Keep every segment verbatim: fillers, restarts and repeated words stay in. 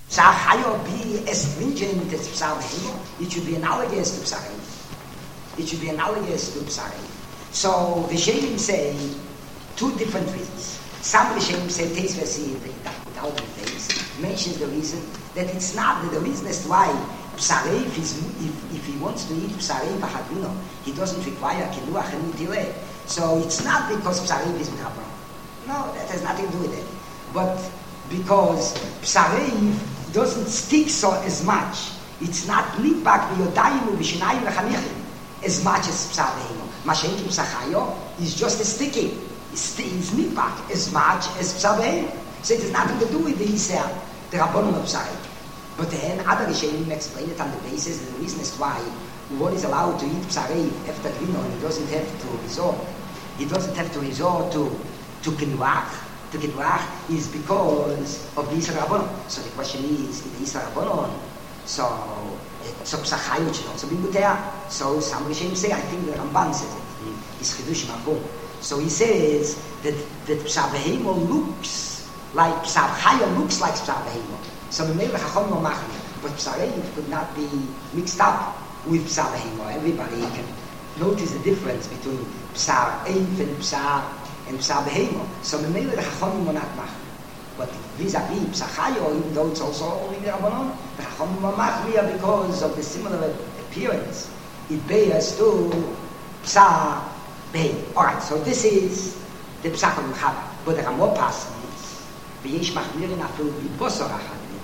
Psar Chayo be as stringent as Psar Behemo, it should be analogous to Psar Eif. It should be analogous to Psar Eif. So the Rishonim say two different reasons. Some Rishonim say Teis Vasi without the face mentions the reason that it's not that the reason as to why Psar Eif is if, if he wants to eat Psar Eif Achadino, he doesn't require Kiluach and Nitile. So it's not because Psar Eif is Mechabron. No, that has nothing to do with it. But because Psar Eif doesn't stick so as much. It's not nitbak b'yodayim u'b'shinayim v'chanichim as much as Psar Behemo. Mashenki Psar Chayo is just as sticky. It's, it's nitbak as much as Psar Behemo. So it has nothing to do with the Yisrael, the Rabbanon of Psar Eif. But then other Rishonim explain it on the basis that the reason is why one is allowed to eat Psar Eif after Grino and he doesn't have to resort. He doesn't have to resort to to Kinuach. To Kinuach is because of the Yisrael Rabbanon. So the question is, in the Yisrael Rabbanon, so so Psar Chayo should also be Mutea. So some Rishonim say, I think the Ramban says it, it's Chidush Makom. So he says that that Psar Behemo looks like Psar Chayo looks like Psar Behemo. So the Melech Chacham no Machmir, but Psar Eif could not be mixed up with Psar Behemo. Everybody can notice the difference between Psar Eif and Psar and Psar Behemo. So the Melech Chacham will not Machmir. But vis-a-vis Psar Chayo, even though it's also in the Rabbanon, the Chacham will Machmir because of the similar appearance. It bears to Psar Behemo. Alright, so this is the Psach of Mechaber. But the Ramah passes, ויש מחמירים אפילו בבוסר החדים,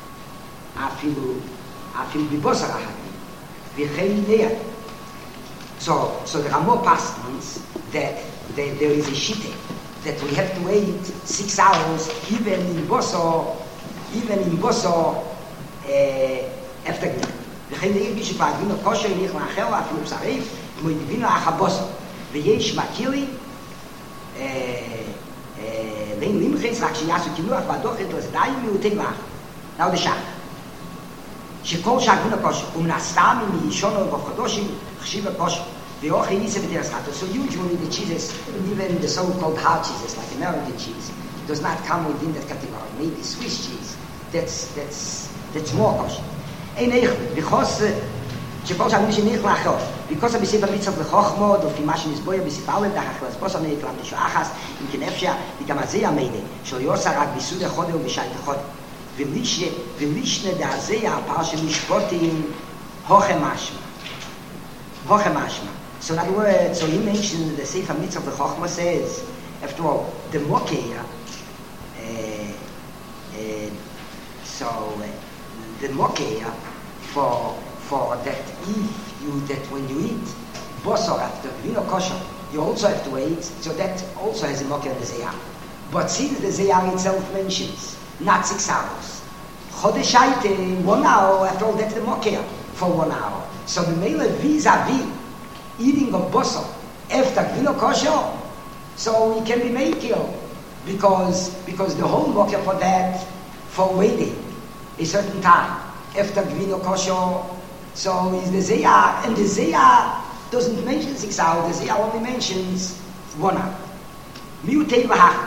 אפילו, אפילו בבוסר החדים, וכן נהיה. So, so the Ramah passes that there, there is a shite, that we have to wait six hours even in Bosor, even in Bosor, after Gnin. וכן נהיה מי שפעגינו כושר ילך לאחר, אפילו בשריף, כמו יבינו אחר בוסור. ויש מקירי, ואין לימחץ רק שיעשו כינוח והדוחת לזדיים מיעוטי לך. now the shach. שכל שעגינו כושר, ומן הסתם אם ישונו ובחדושים, חשיב הכושר. ואוכל ייסה בדרס חתו. So usually the cheeses, even the so-called hard cheeses, like American cheese, does not come within that category. Maybe Swiss cheese, that's, that's, that's more kosher. אין איך, because שכל שעגינו שנך לאחר. because of the Sefer Mitzvah Lechachmod, of מה שנסבויה בספר א' דחך לסבוס המלך למדשו אחס, אם כן אפשר, וגם הזה ימדה, שלא יוסר רק ביסוד החודה ובשייט החודה. ולישנה דעזה הפר של משפוטים, הוכה משמע. הוכה משמע. So in other words, so he mentioned the Sefer Mitzvah Lechachmod says, after all, the Mokeh, uh, uh, so uh, the Mokeh for, for that if you that when you eat bosor after vino kosher, you also have to wait. So that also has a mocker in the Zayar. But since the Zayar itself mentions not six hours, chodeshaite one hour. After all, that's the mocker for one hour. So the mele vis-a-vis eating of bosor after vino kosher, so it can be makir because because the whole mocker for that for waiting a certain time after vino kosher. So is the Zayar, and the Zayar doesn't mention six hours, the Zayar only mentions one hour. Miutei v'hach.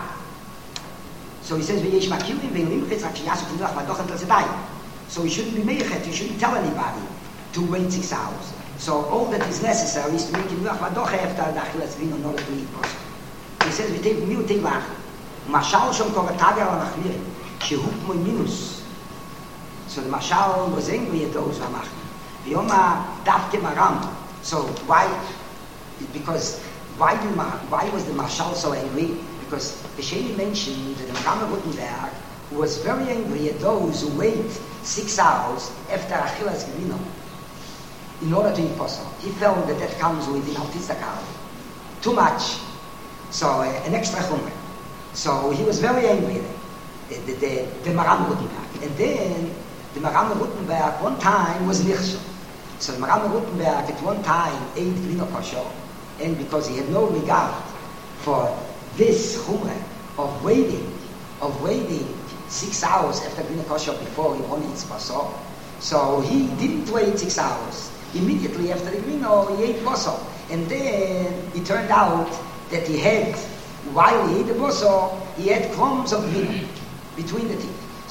So he says, v'yesh makirim v'limchetz rak sheyasu k'nduach v'adochet l'zedayim. So he shouldn't be meichet, he shouldn't tell anybody to wait six hours. So all that is necessary is to make k'nduach v'adochet after the achilas vino in order to eat kosher. He says, miutei v'hach. Mashal shom korataga al-machmirim, shehu k'moy minus. So the Mashal was angry at those who are machmirim. Yoma Davke Maram. So why? Because why did why was the Mashal so angry? Because the Sheni mentioned that the Maram Rutenberg was very angry at those who wait six hours after Achilas Gevino in order to eat posel. He felt that that comes with an Altistakar, too much. So uh, an extra chumrah. So he was very angry. The the, the, the Maram Rutenberg, and then the Maram Rutenberg one time was nichshel. So the Maram Rutenberg at one time ate vino kosher, and because he had no regard for this chumrah of waiting, of waiting six hours after vino kosher before he only eats basar, so he didn't wait six hours. Immediately after the vino, he ate basar, and then it turned out that he had, while he ate the basar, he had crumbs of vino between the teeth.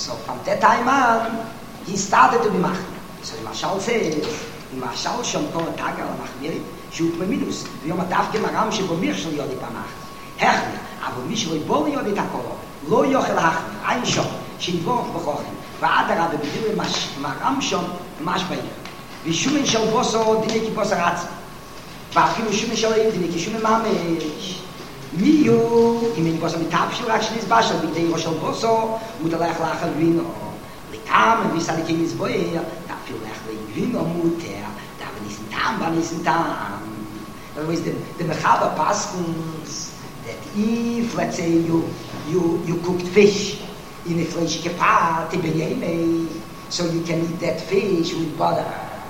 So from that time on, he started to be machmir. So the Mashal says, the Mashal shom kol taga la machmirit, שהוא פמידוס, ויום הדווקא מרם שבומיר של יודי פמח. החמיר, אבל מי שלא יבוא ליודי את הקולו, לא יוכל להחמיר, אין שום, שידבוך בכוחם, ועד הרבה בדיוק מרם שום, ממש בעיר. ושומן של בוסו דיני כבוס הרצי, ואפילו שומן של העיר דיני כשומן ממש. מי יהיו, אם אין בוסו מתאפשו רק שנסבש על בידי ראש של בוסו, מותלך לאכל וינו. לכמה ויסליקי נסבויר, תאפילו לך לגבינו מותר, Nissen Tam, war Nissen Tam. In other words, the, the Mechaber Paskins, that if, let's say, you, you, you cooked fish in a fleshige pot, so you can eat that fish with butter.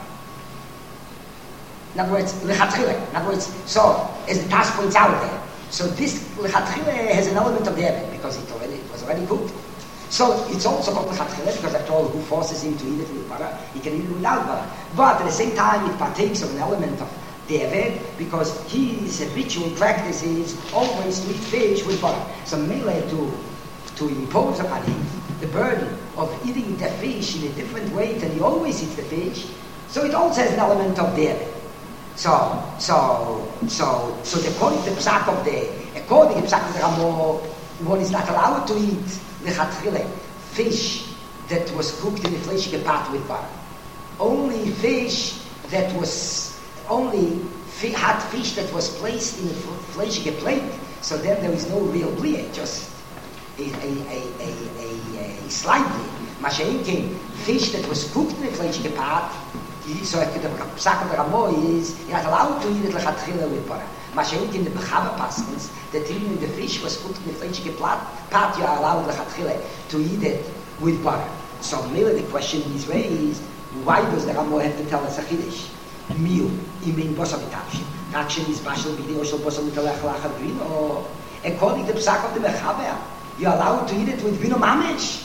In other words, lechatchile. In other words, so, as the task points out there, so this lechatchile has an element of debit, because it already it was already cooked. So it's also called lechatchile, because after all, who forces him to eat it with butter? He can eat it without butter. But at the same time, it partakes of an element of David, because his habitual practice is always to eat fish with butter. So Mele to, to impose upon him the burden of eating the fish in a different way than he always eats the fish, so it also has an element of David. So, so, so, so the according to the Psak of the, according to the Psak of the Ramo, one is not allowed to eat lechatchile, fish that was cooked in a fleshige pot with butter. Only fish that was, only fi- hot fish that was placed in a fleshige plate, so then there is no real blie, just a, a, a, a, a, a slightly. Masha'inkin, fish that was cooked in a fleshige pot, so the Psak of the Ramo is, you're not allowed to eat it lechatchile with butter. Masha'inkin, the Mechaber Paskins, that even the fish was cooked in a fleshige pot, you are allowed lechatchile to eat it with butter. So merely the question is raised, why does the Ramo have to tell us a chiddush? Miu, imin bosa mitavshin. Rakshin is bashal b'deo shel bosa mitalech lachad vino. According to the Psak of the Mechaber, you are allowed to eat it with vino mamish.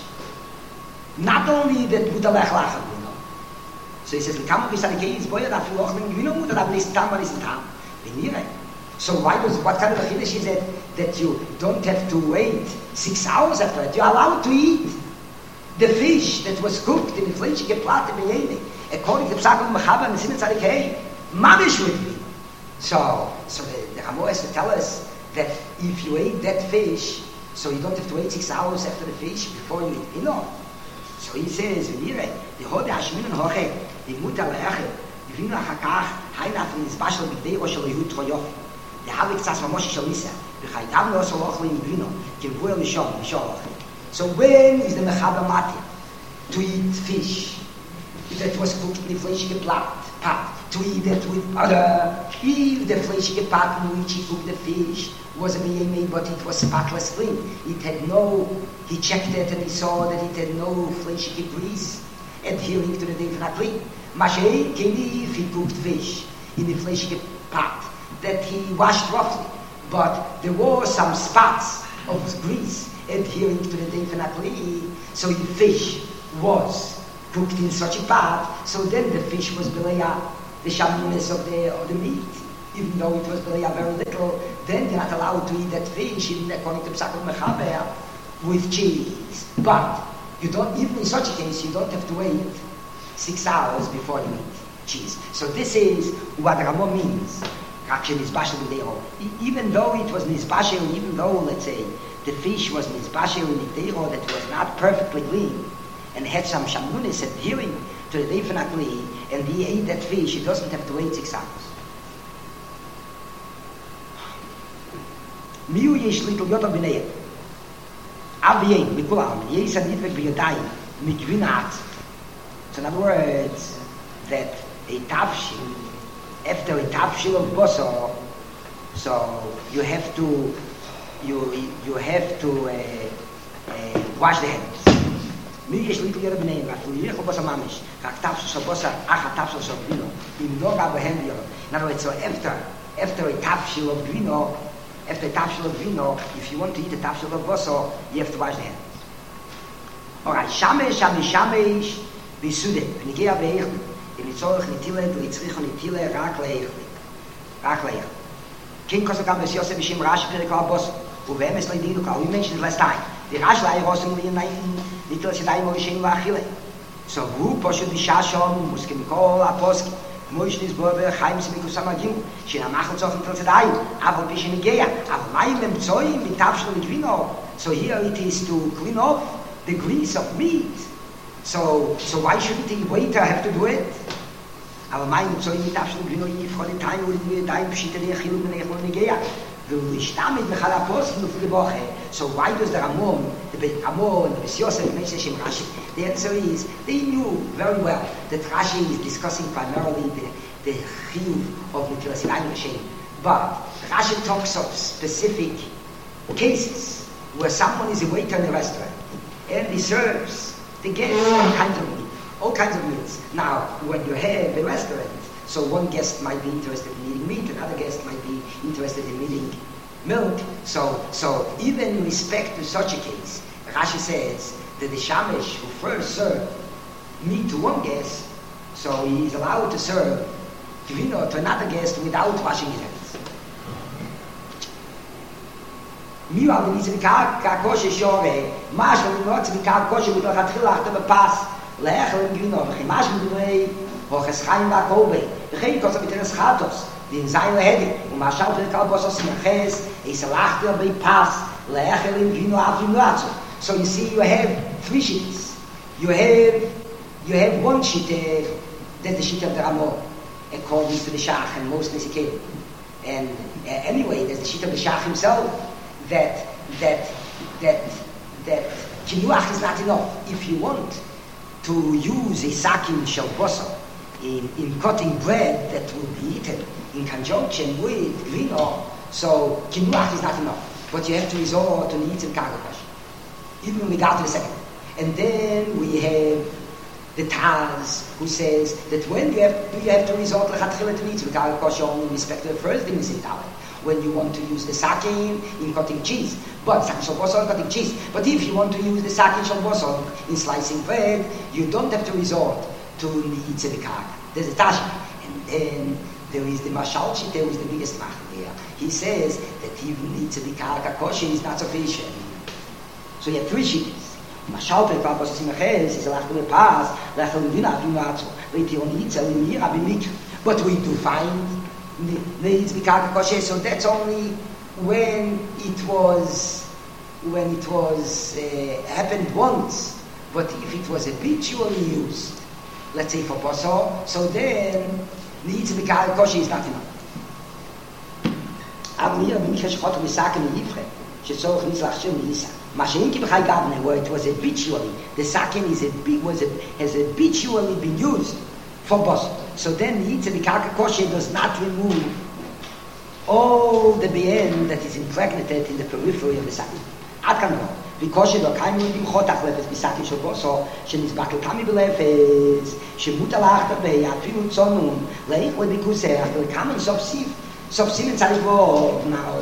Not only that mitalech lachad vino. So he says, l'kama v'salikei yizboyer afilu ochlen vino mutal av nisin tam v'nisin tam. V'nireh. So why does, what kind of a chiddush is it that you don't have to wait six hours after it? You are allowed to eat the fish that was cooked in the fleshige plate b'yene, according to the Psak of Mechaber and the Sinat Tzadikei, mamish with me. So, so the, the Ramo has to tell us that if you ate that fish, so you don't have to wait six hours after the fish before you eat vino. So he says, v'nireh, the hode hashminin hoche, the mutar le'echet, the vino hachakach, hainat v'nizbashel b'gdei rosh l'yehud troyofi. The havik tzas mamoshi shel Nisa, v'chaydav no so lochli in vino, kivur lishon, lishon lochli. So when is the Mechaber Mati to eat fish that was cooked in the fleshige pot, to eat it with butter? If the fleshige pot in which he cooked the fish was a b'yemei, but it was spotless clean, it had no, he checked it and he saw that it had no fleshige grease adhering to the day for not clean. Masha'ei keni, if he cooked fish in the fleshige pot that he washed roughly, but there were some spots of grease adhering to the definitely, so the fish was cooked in such a pot, so then the fish was below the shaminess of the of the meat, even though it was below very little. Then you're not allowed to eat that fish, even according to Psak of Mechaber, with cheese. But you don't, even in such a case, you don't have to wait six hours before you eat cheese. So this is what Ramo means. Even though it was nizbashel, even though, let's say, the fish was nizbashel in the deiro that was not perfectly clean and had some shamunis adhering to the definitely, and he ate that fish, he doesn't have to wait six hours. Miu yesh little yotam b'nei avyein mikulam yesh adivek b'yodayim mikvinat. So in other words, that a tafshil, after a tafshil of boso, so you have to you you have to uh, uh, wash the hands. Mi yesh little yotam b'nei avyein yech boso mamish kak tafshil boso ach tafshil so vino im no gab hand yo. In other words, so after after a tafshil of vino, after a tafshil of vino, if you want to eat a tafshil of boso, you have to wash the hands. Alright, shamesh, shamesh, shamesh, bisude, v'nigea v'eichli, v'nitzorech nitile, v'nitzricho nitile, rak leichli, rak leichli. King Kosakam Bes Yosef B'Shem Rashi Perikal Boso, uvemes leidinu kal. We mentioned it last time. the Rashlai was in the nineteen little Sidai Moshe Lachile. So who poshed the Shashon, Muskimikol, Aposki, Moishnis Bober, Haim Simikusamagim, Shinamachotov until today, Avo Pishinigea, Avaim Zoim, Mitapshel Grino. So here it is to clean off the grease of meat. So so why shouldn't the waiter have to do it? Avaim Zoim, Mitapshel Grino, for the time with the time Shitani Hilum Negea. So why does the Ramon, the Beit Ramon, the Beit Yosef mention Rashi? The answer is they knew very well that Rashi is discussing primarily the the chiyuv of Netilas Yadayim Hashem, but Rashi talks of specific cases where someone is a waiter in a restaurant and he serves the guests all kinds of meat, all kinds of meats. Now, when you have a restaurant, so one guest might be interested in eating meat, another guest might be interested in eating milk. So, so even in respect to such a case, Rashi says that the Shamish who first served meat to one guest, so he is allowed to serve Divino to another guest without washing his hands. Miu al nitz vikar kakoshe shore, mash al nitz vikar kakoshe mit lachat khilach te bepas, leechel Divino, v'chimash midrei, hoches chaim v'akobe, v'chei kosa v'teres chatos, din zayle hedi, u'mashal v'rekal bosos meches, is a lachter by pas, leechel Divino avim latzo. So you see, you have three sheets. You have you have one sheet, uh, that's the sheet of the Ramon, according to the Shach and most Nesikim. And uh, anyway, there's the sheet of the Shach himself, that that that that kinuach is not enough. If you want to use a sakin shel bosor in, in cutting bread that will be eaten in conjunction with vino, so kinuach is not enough. But you have to resort to the eating kagakosh. Even when we got to the second. And then we have the Taz, who says that when you have, you have to resort to Lechatchila to eat kagakosh only in respect to the first thing we say down. When you want to use the sakin in cutting cheese, but sakin shel bosor in cutting cheese. But if you want to use the sakin shel bosor in slicing bread, you don't have to resort to the tzedekah. There's a tasha, and then there is the mashalchi. There is the biggest mach there. He says that even the tzedekah kakoshi is not sufficient. So you have three sheets. Mashalchi for bosor simaches is a lach to pass. Lachel v'vina v'vina v'iti on itzel v'mira v'mikra. But we do find so that's only when it was when it was uh, happened once. But if it was habitually used, let's say for bosor, so then needs to be kosher is not enough. Where it was habitually, the sakin is a was a, has habitually been used for bosor. So then the Yitzhak Karka Kosher does not remove all the B N that is impregnated in the periphery of the sakin. Ad kan lo. Because you don't come with chotach lefes bisakin shel bosor, shenizbakel kami belefes, shemutal achta be'yafim utzonun, leich lebikuseh, the common subsiv, subsiv in tzarich bo now.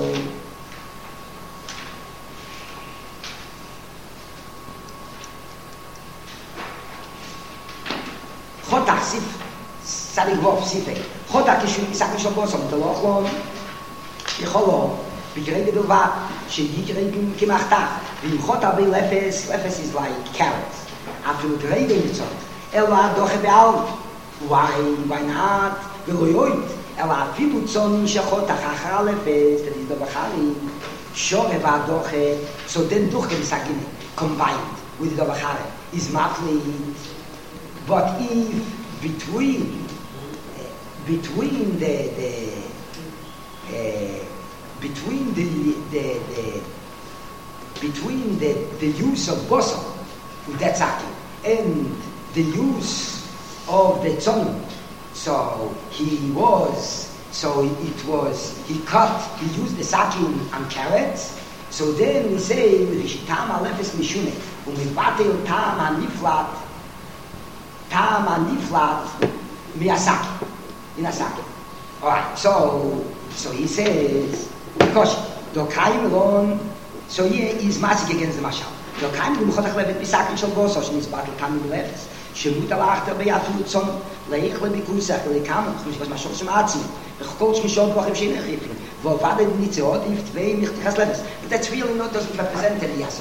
Chotach sif. Sadik vov sifek. Chota kishu sakin shel bosor mitolochlon yicholon b'grei b'bilvat sheyigrei k'machtach v'imchota b'lefes. Lefes is like carrots. After grei b'mitzot ela doche be'al. Why? Why not? V'loyoit ela afilu tzonin shechotach achar lefes. That is the b'chari shore v'adoche. So then duche sakin combined with the b'chari is mafli. But if between between the the uh, between the the, the between the, the use of bosor with that sakin and the use of the tzon, so he was so it was he cut he used the sakin on carrots. So then we say with the shitam alefes mishune umivatel tam aniflat tam aniflat miasaki. In a second. Alright, so so he says, because the Kaim alone, so here is massig against the Mashal. The Kaim will chotach levet bisakin shel bosor, shenis batel Kaim lefes, shemut al achter be'atul tzon, leich lebikusach, leikam, which was Mashal Shem Atzmi, v'chokol shmishot v'achim shein echifin, v'ovad ed nitzeot, if tvei michtichas lefes. But that's really not, doesn't represent any Yasori.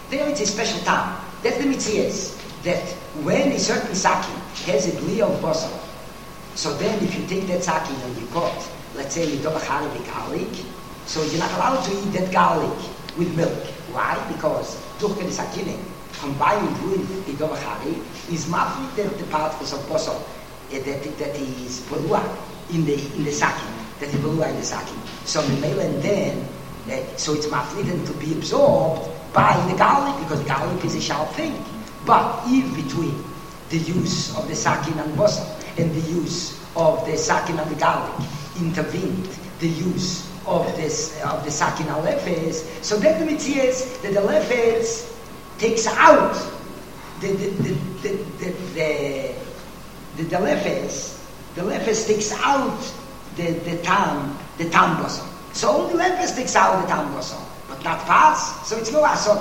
There it's a special time. That's the mitzvahs. That when a certain sakin has a bli of basal, so then if you take that sakin and you cut, let's say you do a garlic, so you're not allowed to eat that garlic with milk. Why? Because durch the sakin combined with the dovachari is mafli that the particles of basal that that is polua in the in the sakin, that is polua in the sakin. So the male and then uh, so it's mafli to be absorbed by the garlic, because garlic is a sharp thing. But if between the use of the sakin and basal and the use of the sakin and the garlic intervened the use of this of the sakin and lefes, so that the mitzvah is that the lefes takes out the the the the the, the, the, the lefes the lefes takes out the the tam the tam basal. So only lefes takes out the tam basal, but not pas. So it's no asot.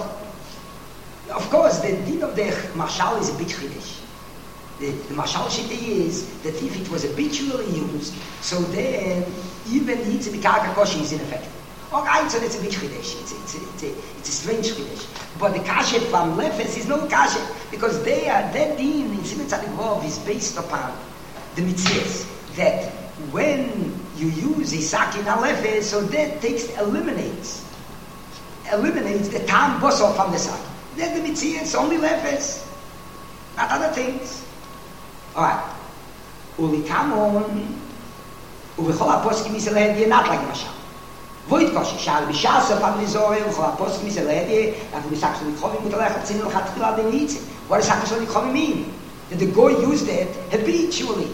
Of course, the din of the mashal is a big chiddush. The, the mashal shita is that if it was habitually used, so then even eats a bikaka koshi is ineffective. Alright, so that's a big chiddush. It's, it's, it's, a, it's a strange chiddush. But the kashet from lefes is no kashet, because they are, that din in Siman Tzadik Vav is based upon the mitzvahs, that when you use a sakin al lefes, so that takes, eliminates, eliminates the tam basal from the sakin. Then the mitzvah is only lefes, not other things. Alright. Uli kamon, uvichol aposkim is elehedie, not like the mashal. Void koshi, shal b'shas of amnizore, uvichol aposkim is elehedie, after we sakso likhovim mutalech atzin l'chatchila den yitzin. What does sakso likhovim mean? That the goy used it habitually.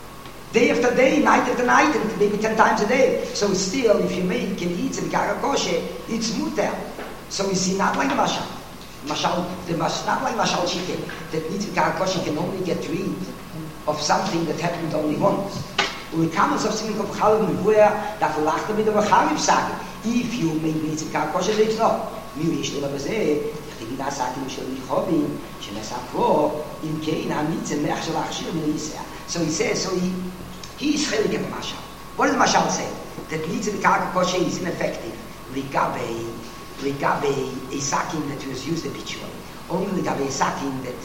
Day after day, night after night, and maybe ten times a day. So still, if you make and eat and gara kosher, it's muter. So we see not like the mashal. Mashal, the mas, not like mashal chicken, that needs to be kosher can only get rid of something that happened only once. We come as of seeing of Chalib Nevuah, that will laugh with the Chalib sagen. If you make needs to be kosher, it's not. Mi wish to have a say, that the Gida Sakin shall be Chobin, Shenesafro, in Kain, Amitz, and Mech shall Achshir, Melissa. So he says, so he, he is Chelik of the Mashal. What does the Mashal say? That needs to be kosher is ineffective. Ligabe, Ligabe, a sakin that was used habitually. Only Ligabe a sakin that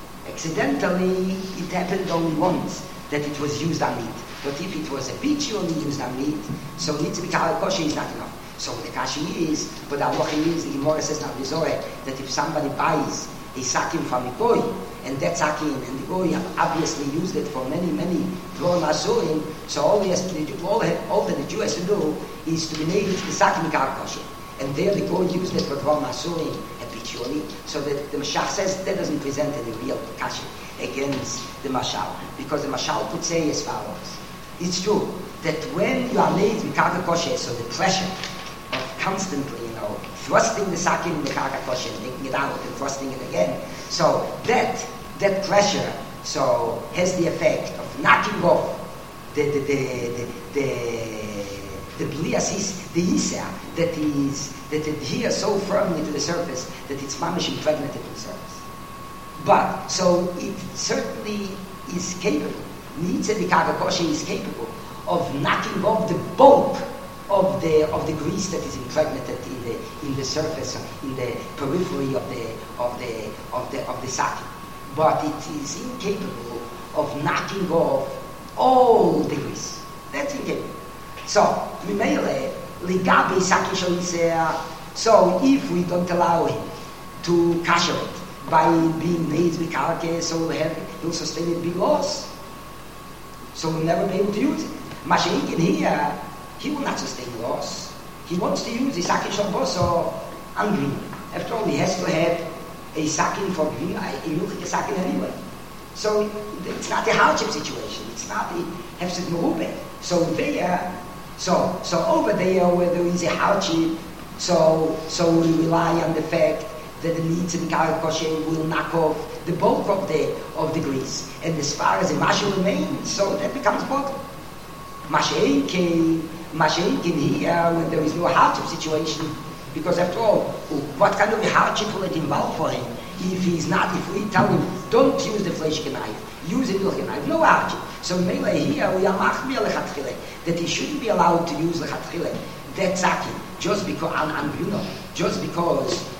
accidentally it happened only once that it was used on meat. But if it was habitually used on meat, so it needs to be kosher is not enough. So the kashi is, but the halacha is, the Gemara says now that if somebody buys a sakin from a goy, and that sakin and the goy obviously used it for many, many dvorim asurim, so all he has to do, all, all that the Jew has to do is to be made the sakin kosher. And there the goy used it for dvorim asurim habitually, so that the Mashach says that doesn't present any real kashi against the Mashal, because the Mashal could say as follows. It's true that when you are made with karka kosher, so the pressure of constantly, you know, thrusting the sakin in the karka kosher, taking it out and thrusting it again, so that that pressure so has the effect of knocking off the the the the, the, the blias is the isa that is that adheres so firmly to the surface that it's mamish impregnated to the surface. But so it certainly is capable. Needs the karka kosher is capable of knocking off the bulk of the of the grease that is impregnated in the in the surface, in the periphery of the of the of the of the sakin. But it is incapable of knocking off all the grease. That's incapable. So mimele ligabe sakin sholisea. So if we don't allow him to kasher it by being made with karka, so he'll have he'll sustain a big loss. So we'll never be able to use it. Mashiach in here, he will not sustain loss. He wants to use the sakin shalboso on green. After all, he has to have a sakin for green, a milchik sakin anyway. So it's not a hardship situation. It's not a hefset merube. So there, so so over there where there is a hardship, so so we rely on the fact that the needs of the karka kosher will knock off the bulk of the of the grease, and as far as the mashal remains, so that becomes bottom. Masha'inkin, Masha'inkin here when there is no hardship situation, because after all, what kind of a hardship will it involve for him if he's not? If we tell him don't use the fleshke knife, use a milchik knife, no hardship. So mainly here we are machmir lechatchile that he shouldn't be allowed to use lechatchile that sakin just because on you know just because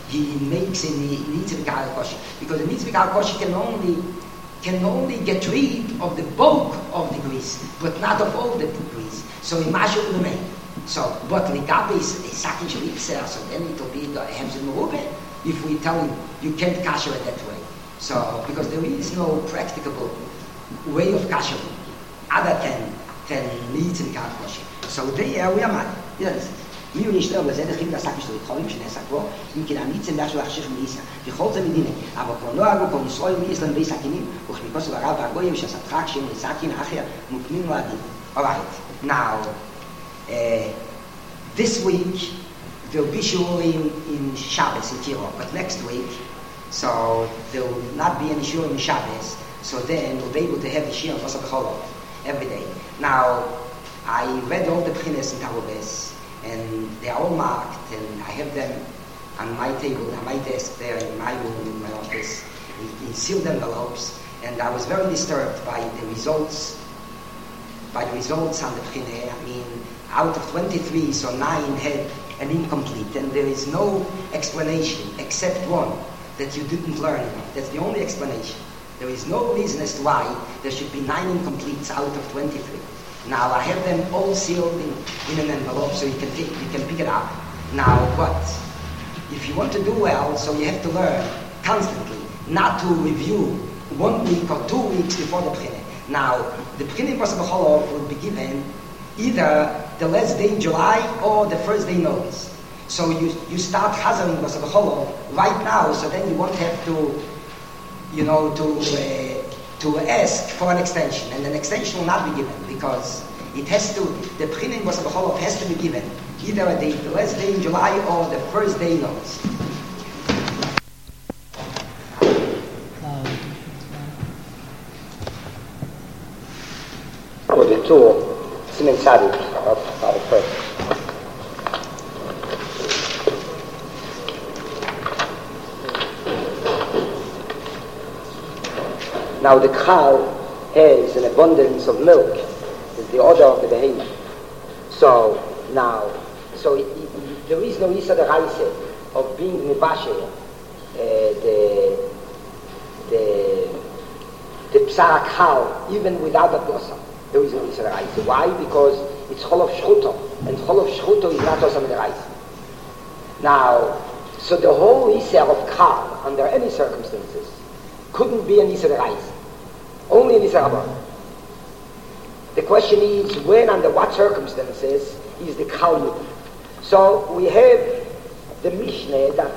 he makes in the Nitzvah Koshi, because the Nitzvah Koshi can only can only get rid of the bulk of the grease, but not of all the grease. So he mashu remain. So, but Ligabe is Sakin Shalipser, so then it will be the Hemzin Merube if we tell him you can't kasher it that way. So, because there is no practicable way of kasher other than than Nitzvah Koshi. So there we are mad. Yes. מי הוא נשתר בזה, דחים לעסק משתו התחולים שנעשה כבר, אם כן הניצם דשו להחשיך מליסה, וכל זה מדינה, אבל כבר לא אגו כל ישראל מיסלם בי סכינים, וכמיקוס ורב והגויים שעשתך כשהם לסכין אחר, מוקמים לו עדים. Alright, now, uh, this week, there will be shurim in Shabbos in Tiro, but next week, so there will not be any shurim in Shabbos, so then we'll be able to have the shir of Vasa B'Cholov every day. Now, I read all the Pchines in Tarubes, and they are all marked, and I have them on my table, on my desk there in my room, in my office, in, in sealed envelopes, and I was very disturbed by the results, by the results on the Pchine. I mean, out of twenty-three, so nine had an incomplete, and there is no explanation except one, that you didn't learn enough. That's the only explanation. There is no reason as to why there should be nine incompletes out of twenty-three. Now I have them all sealed in, in an envelope so you can take, you can pick it up. Now what? If you want to do well, so you have to learn constantly, not to review one week or two weeks before the Pchine. Now the Pchine in Vasa B'Cholov will be given either the last day in July or the first day in August. So you you start Chazar in Vasa B'Cholov right now, so then you won't have to, you know, to. Uh, to ask for an extension, and an extension will not be given because it has to, the Pchine in Vasa B'Cholov has to be given either at the, the last day in July or the first day in August. For the two Simen Tzadik of our first. Now the cow has an abundance of milk, is the order of the behemoth. So now, so it, it, there is no Isa the Raise of being Mibashe, uh, the the the Psara cow, even without a blossom. There is no Isa the Raise. Why? Because it's Chol of Shchuto, and Chol of Shchuto is not also the Raise. Now, so the whole Isa of cow, under any circumstances, couldn't be an Isa Reis. Only an Isa Rabban. The question is, when, under what circumstances, is the Kalmud? So, we have the Mishnah that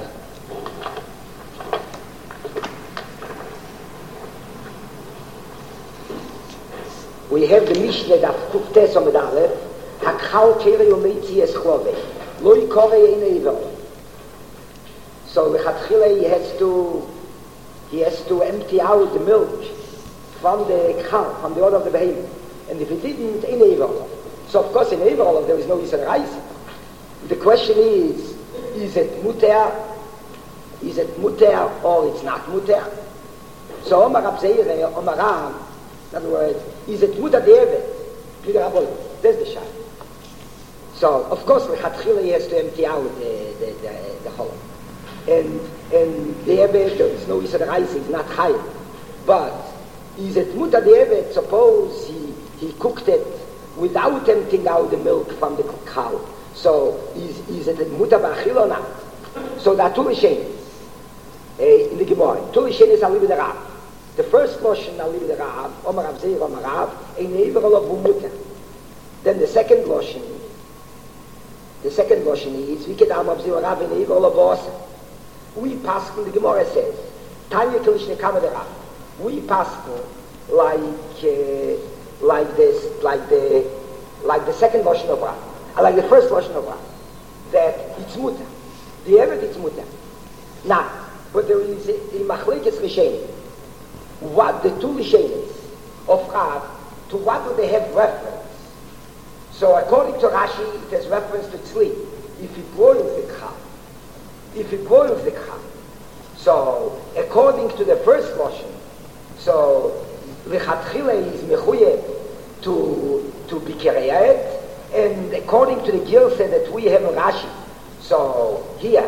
we have the Mishnah that Kuftes Omid Aleph, Hakal Kere Yomeitzi Eschlove, Loi Kore Ein Eiver. So, Lechatchile, he has to He has to empty out the milk from the cow, from the order of the behemoth. And if he didn't, in Eiver. So of course in Eiver there is no Yisrael Reis. The question is, is it muter? Is it muter or it's not muter? So Omar Rab Zeire, Omar Ram, in other words, is it muter David? That's the shot. So of course Lechatchila he has to empty out the, the, the, the whole. And and the Ebed, there is no Yisrael Reis, it's not high. But is it muta the Ebed? Suppose he, he cooked it without emptying out the milk from the cow. So is, is it muta b'achil or not? So there are two Rishenis uh, in the Gemara. Two Rishenis are the Rav. The first portion are the Rav, Omar Rav Zeir, Omar Rav, in Eiver of Muta. Then the second portion, the second portion is, we get Omar Rav Zeir, Rav in Eiver of Osa. We pass, the Gemara says, Tanya Kilishne Kamadera. We pass like uh, like this, like the like the second version of Ra, uh, like the first version of Ra, that it's muta. The Eved it's muta. Now, but there is a, a machlekes rishenim. What the two rishenis of Ra, to what do they have reference? So according to Rashi, it has reference to tzli. If he boils the cow. If he boils the cow. So, according to the first version, so, Lechatchile is mechuyeh to, to be kereyet, and according to the Gilsa that we have in Rashi, so here,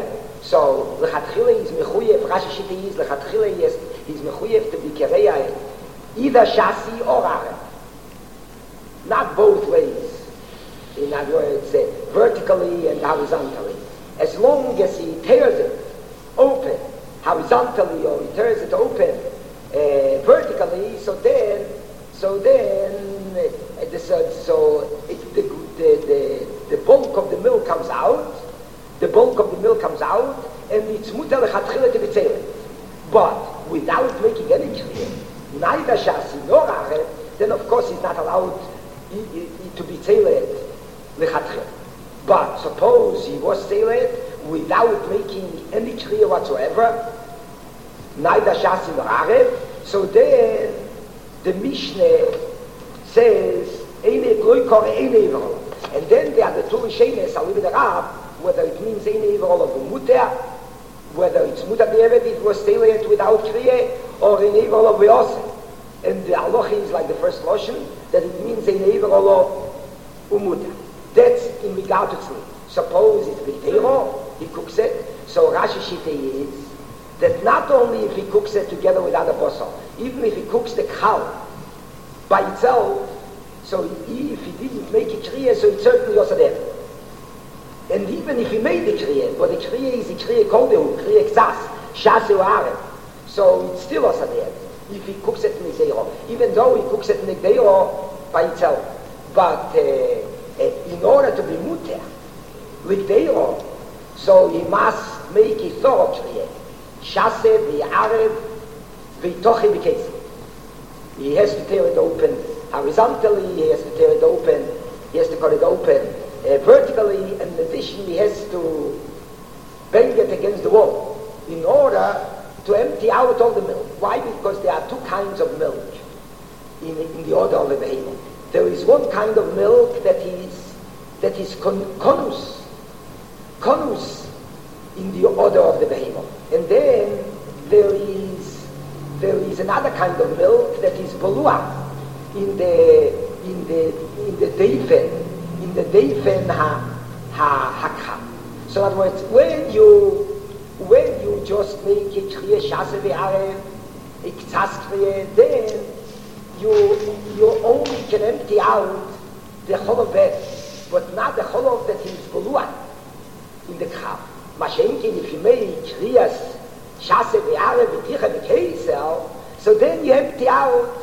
So, lechatchile is mechuyev, Rashi Shita is, lechatchile is, he's mechuyev to be kereya, either shasi or arem. Not both ways. In other words, uh, vertically and horizontally. As long as he tears it open, horizontally, or he tears it open uh, vertically, so then, so then, uh, this, uh, so it, the, the, the, the bulk of the milk comes out, the bulk of the milk comes out, and it's mutar lechatchila to be tzeilet. But without making any kriya, neither shasi nor arem, then of course he's not allowed to be tzeilet lechatchila. But suppose he was tzeilet without making any kriya whatsoever, neither shasi nor arem, so then the Mishnah says, Eine loy kore eine iverol. And then there are the two Rishonos, I'll leave it up, whether it means eine iverol of muter, whether it's muter be'evet, it was tzeilet without kriya, or eine iverol of be'oseh. And the halacha is like the first lotion, that it means eine iverol of umuter. That's in regard to tzli. Suppose it's b'teiro, he cooks it. So Rashi Shita is that not only if he cooks it together with other basar, even if he cooks the kal by itself, so he, if he didn't make a kriya, so it's certainly also there. And even if he made the kriya, but the kriya is the kriya koldehu, kriya kzas, shasi arem, so it's still also there. If he cooks it in Nigdeiro, even though he cooks it in Nigdeiro by itself. But uh, uh, in order to be muter, Nigdeiro, so he must make a thorough kriya. Shase, v'yarev, v'tochi b'kesi. He has to tear it open horizontally, he has to tear it open, he has to cut it open uh, vertically, and in addition he has to bang it against the wall in order to empty out all the milk. Why? Because there are two kinds of milk in, in the order of the behemoth. There is one kind of milk that is that is con- conus, conus in the order of the behemoth. And then there is there is another kind of milk that is bolua in the in the in the deifen, in the deifen ha ha hakha. So in other words, when you when you just make a kriya shase ve'arev, a k'tzas kriya, then you you only can empty out the cholov, but not the cholov that is bolua in the kaf. Mashenkin, if you make kriyas shase ve'arev v'ticha v'keisel, so then you empty out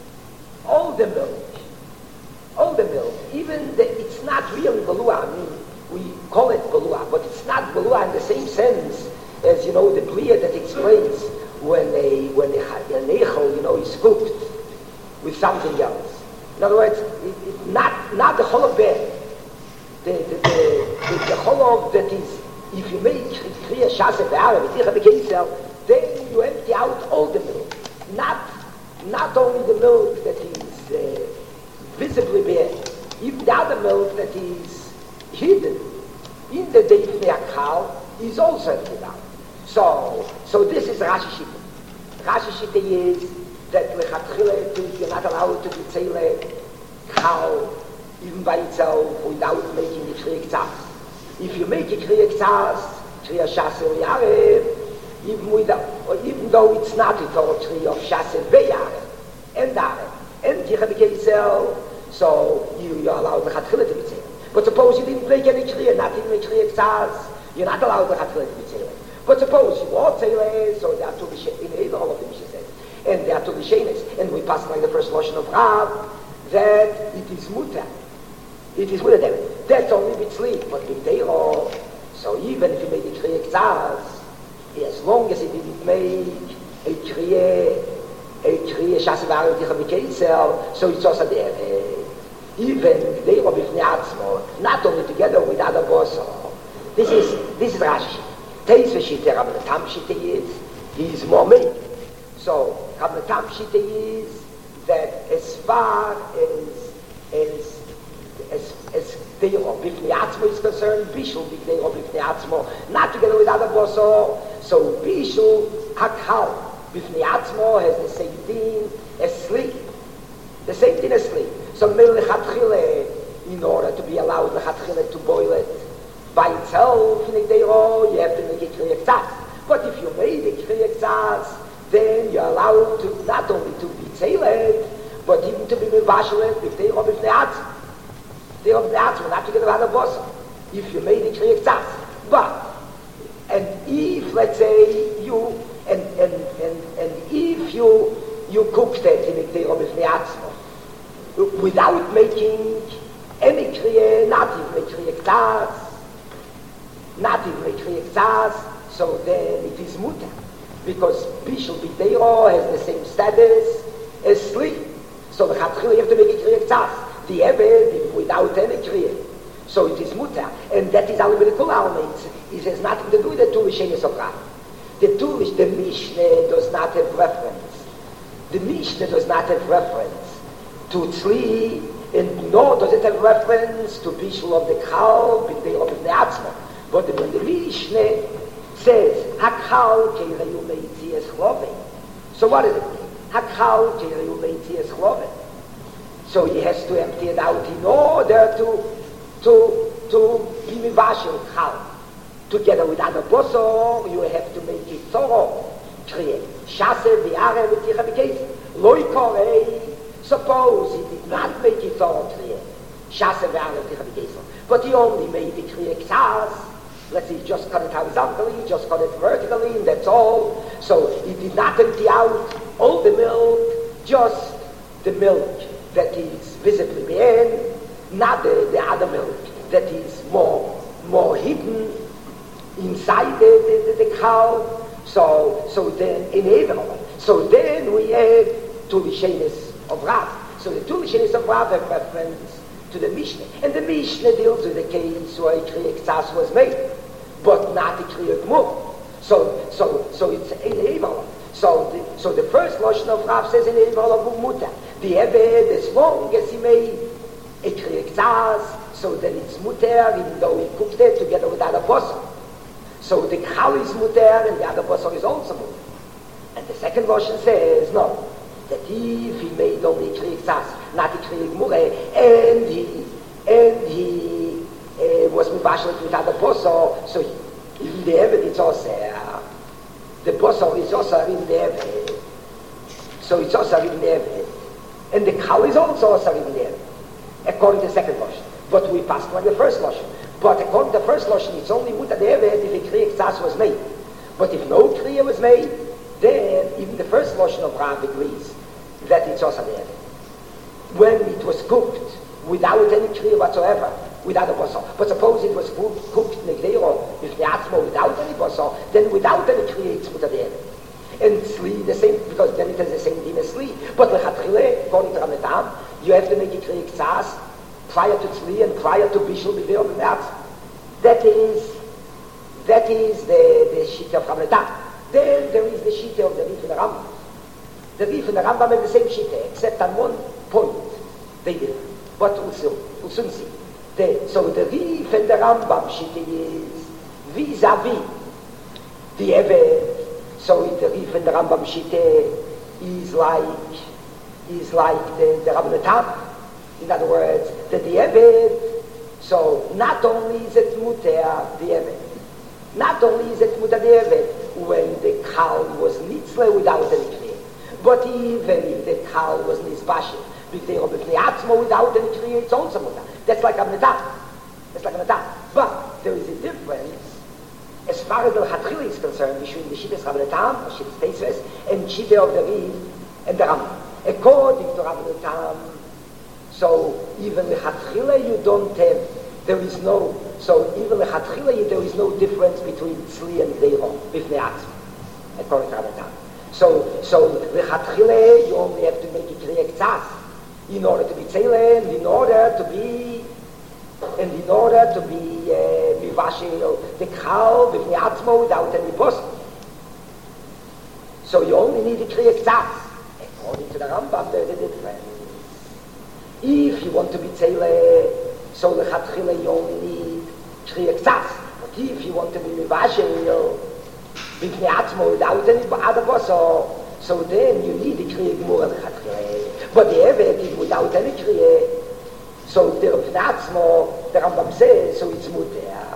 all the milk, all the milk. Even the, it's not really bolua. I mean, we call it bolua, but it's not bolua in the same sense as, you know, the bria that explains when a when a, a nechol, you know, is cooked with something else. In other words, it, it, not not the cholov bed, the the the, the, the cholov that is, if you make kriya shase ve'arev v'ticha v'keisel, then you empty out all the milk, not not only the milk that is uh, visibly bare, even the other milk that is hidden in the deifnei hakal is also emptied out. So, so this is Rashi Shita. Rashi Shita is that lechatchila, you're not allowed to be tzeilet kal even by itself without making the kriya k'tzas. If you make a kriya k'tzas, kriya shase v'yarev, even without, or even though it's not a Torah kriya of shase v'yarev and arev and ticha v'keisel, so you, you're allowed lechatchila to be tzeilet. But suppose you didn't make any kriya, not even make kriya k'tzas, you're not allowed lechatchila to be tzeilet. But suppose you are tzeilet, so there are two Rishonos, in all of the Mishnah says, and there are two Rishonos, and we pass like the first lotion of Rav, that it is mutar. It is mutar them. That's only with sleep, but with teiro, so even if you made a kriya k'tzas, as long as it didn't make a kriya, a kriya shase v'arev v'ticha v'keisel, so it's also there. Even teiro b'fnei atzmo, not only together with other basar. This is this is Rashi. Teis v'shita, Rabbi Tam Shita is, he is more made. So, Rabbi Tam Shita is that as far as, as, as, as Deiro B'fnei Atzmo is concerned, Bishul Deiro B'fnei Atzmo, not together with other basar, so Bishul Hakal B'fnei Atzmo has the same thing as sleep. The same thing as sleep. So, Mil Lechatchile, in order to be allowed Lechatchile to boil it by itself, itself in the Gdeiro, you have to make a Kriya Ksas. But if you made a Kriya Ksas, then you're allowed to not only to be Tzelet, but even to be Mevashelet, if they are B'fnei Atzma. They are B'fnei Atzma, not to get around the bosom. If you made a Kriya Ksas. But, and if, let's say, you, and, and, and, and if you, you cooked it in the Gdeiro B'fnei Atzma, without making any Kriya, not even a Kriya Ksas, not even a Kriya Ksas, so then it is mutter. Because Bishul B'Deiro has the same status as sleep. So the Chatchila you have to make a Kriya Ksas. The Eved without any Kriya. So it is mutter. And that is all the Kul Almeitz. It has nothing to do with the Tulish Shenes of Rav. The Tulish, the Mishnah does not have reference. The Mishnah does not have reference to Tzli, and nor does it have reference to Bishul of the Chal, B'Deiro of the Atzma. But when the Mishnah says, Hakal Keirayu Meitzi Es Chlove. So what does it mean? Hakal Keirayu Meitzi Es Chlove. So he has to empty it out in order to to to be Mivashel Chal. Together with other boso, you have to make it thorough. Kriye. Shase Viare V'ticha V'keis. Loi Korei. Suppose he did not make it thorough Kriye. Shase Viare V'ticha V'keis. But he only made the Kriye Ksas. Let's say he just cut it horizontally, he just cut it vertically, and that's all. So he did not empty out all the milk, just the milk that is visibly bein, not the, the other milk that is more more hidden inside the, the, the cow. So so then in Evel. So then we have Tulishenes of Rav. So the Tulishenes of Rav have reference to the Mishnah. And the Mishnah deals with the case where a Kriya Ksas was made, but not a Kriya Gmur. So, so, so it's in Evel. So the, so the first Lashon of Rav says in Evel of Muta. The Eved, as long as he made a Kriya Ksas, so then it's Muter, even though he cooked it together with other Bosor. So the Chal is Muter, and the other Bosor is also Muter. And the second Lashon says, no, that if he made only Kriya Ksas, not a Kriya Gmur, and he, and he uh, was Mivashel with other Bosor, so in the Eved it's also, uh, the Bosor is also in the Eved. So it's also in the Eved. And the Chal is also also in the Eved, according to the second Lashon. But we passed like the first Lashon. But according to the first Lashon, it's only Muta the Eved if a Kriya Ksas was made. But if no Kriya was made, then even the first Lashon of Rav agrees that it's also the Eved. When it was cooked without any Kriya whatsoever, without a Bosor. But suppose it was cooked in the Gdeiro, if the Atzmo without any Bosor, then without any Kriya it's Muta the Eved. And Tzli the same, because then it has the same din as Tzli. But Lechatchile, according to Ramadan, you have to make a Kriya Ksas prior to Tzli and prior to Bishul B'Deiro B'Me'atz. That is, that is the, the Shita of Ramadan. Then there is the Shita of the Rif and the Rambam. The Rif and the Rambam have the same Shita, except on one point they differ. But we'll soon, we'll soon see. The, so the Rif and the Rambam Shita is vis-a-vis the Eved. So the Rif and the Rambam Shita is like, is like the, the Rabban Tam. In other words, that the Eved, so not only is it Muter, the Eved, not only is it Muter, the Eved, when the Chal was Nitzle without any Kriya, but even if the Chal was Nizbashit, B'Deiro B'Fnei Atzmo without any Kriya, it's also Muter. That's like a Medah. That's like a Medah. But there is a difference, as far as the Chatchila is concerned, between the Shittas Rabban Tam, or Shittas Teisves, and Shittas of the Rif and the Rambam. According to Rabban Tam, so even the Chatchila you don't have, there is no, so even the Chatchila there is no difference between Tzli and Gdeiro, B'Fnei Atzma, according to Rabban Tam. So, so the Chatchila you only have to make a Kriya Ksas in order to be Tzele, and in order to be, and in order to be Mivashel, the Chal, B'Fnei Atzma without any post. So you only need a Kriya Ksas. According to the Rambam, there's a difference. If you want to be Tzele, so the Chatchila you only need Kriya Ksas. But if you want to be Mivashel, B'Fnei Atzma without any other Bosor, so then you need a Kriya Gmur and Chatchila. But the Eved is without any Kriya. So the B'Fnei Atzma, the Rambam says, so it's Muter.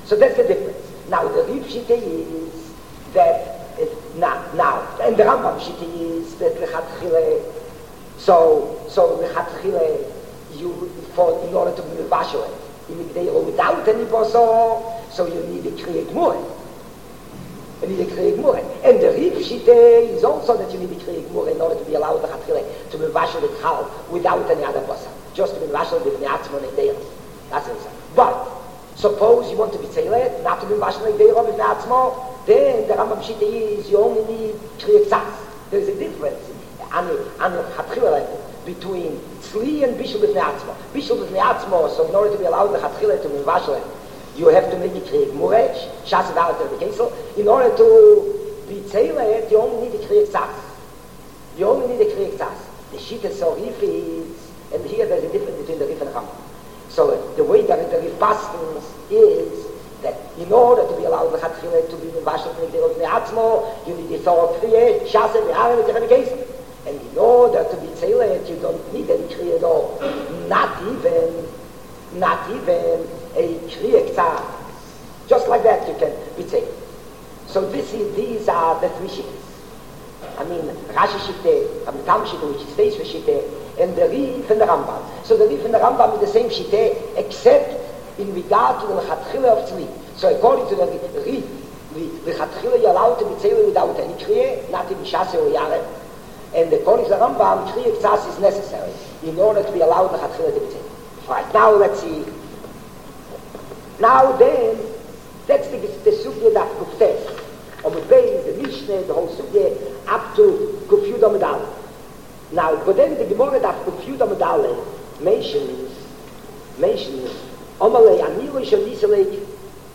So that's the difference. Now the Rif Shita is that, it, now, now, and the Rambam Shita is that Lechatchile, so, so Lechatchile, you, for, in order to be Mivashel, without any boso, so you need to create more. You need to create more. And the Rif Shita is also that you need to create more in order to be allowed Lechatchile to be Mivashel the Chal without any other bosa. Just to be Mivashel with Neatzmon and Deir. That's it. But, suppose you want to be Tzelet, not to be Mivashel and Deir with Neatzmon, then the Rambam Shita is you only need Kriyat Tzaz. There is a difference on the Chatchila level between Tzli and Bishul B'fnei Atzmo. Bishul B'fnei Atzmo, so in order to be allowed the Chatchila to be Mivashel, you have to make it Kriyat Muresh, Shas V'alat the Kesel. In order to be Tzelet, you only need a Kriyat Tzaz. You only need a Kriyat Tzaz. The Shita so Rif is, and here there's a difference between the Rif and the Rambam. So the way that the Rif Pastels is that in order to be allowed the Chatchila to be Mivashel B'nei Atzmo, you need the Torah Kriya, Shas and V'alat the Kesel. And in order to be Tzelet, you don't need any Kriya at all. Not even, not even a Kriya Ktaz. Just like that you can be Tzelet. So this is, these are the three Shittas. I mean, Rashi Shittah, Amitam Shittah, which is face for Shittah, and the Rif and the Rambam. So the Rif and the Rambam is the same Shittah, except in regard to the Chatchila of Tzli. So according to the Rif, the Chatchila you're allowed to be Tzelet without any Kriya, not to be Shase or Yareh. And according to the Rambam, Kriyat Tzaz is necessary in order to be allowed the Chatchila to be taken. All right, now let's see. Now then, that's the, the Sugya Daf Kuftes. On the base, the Mishnah, the whole Sugya, up to Kuf Yud Amud Aleph. Now, but then the Gemara Daf Kuf Yud Amud Aleph mentions, mentions, Omalei Anilo Shalisalek,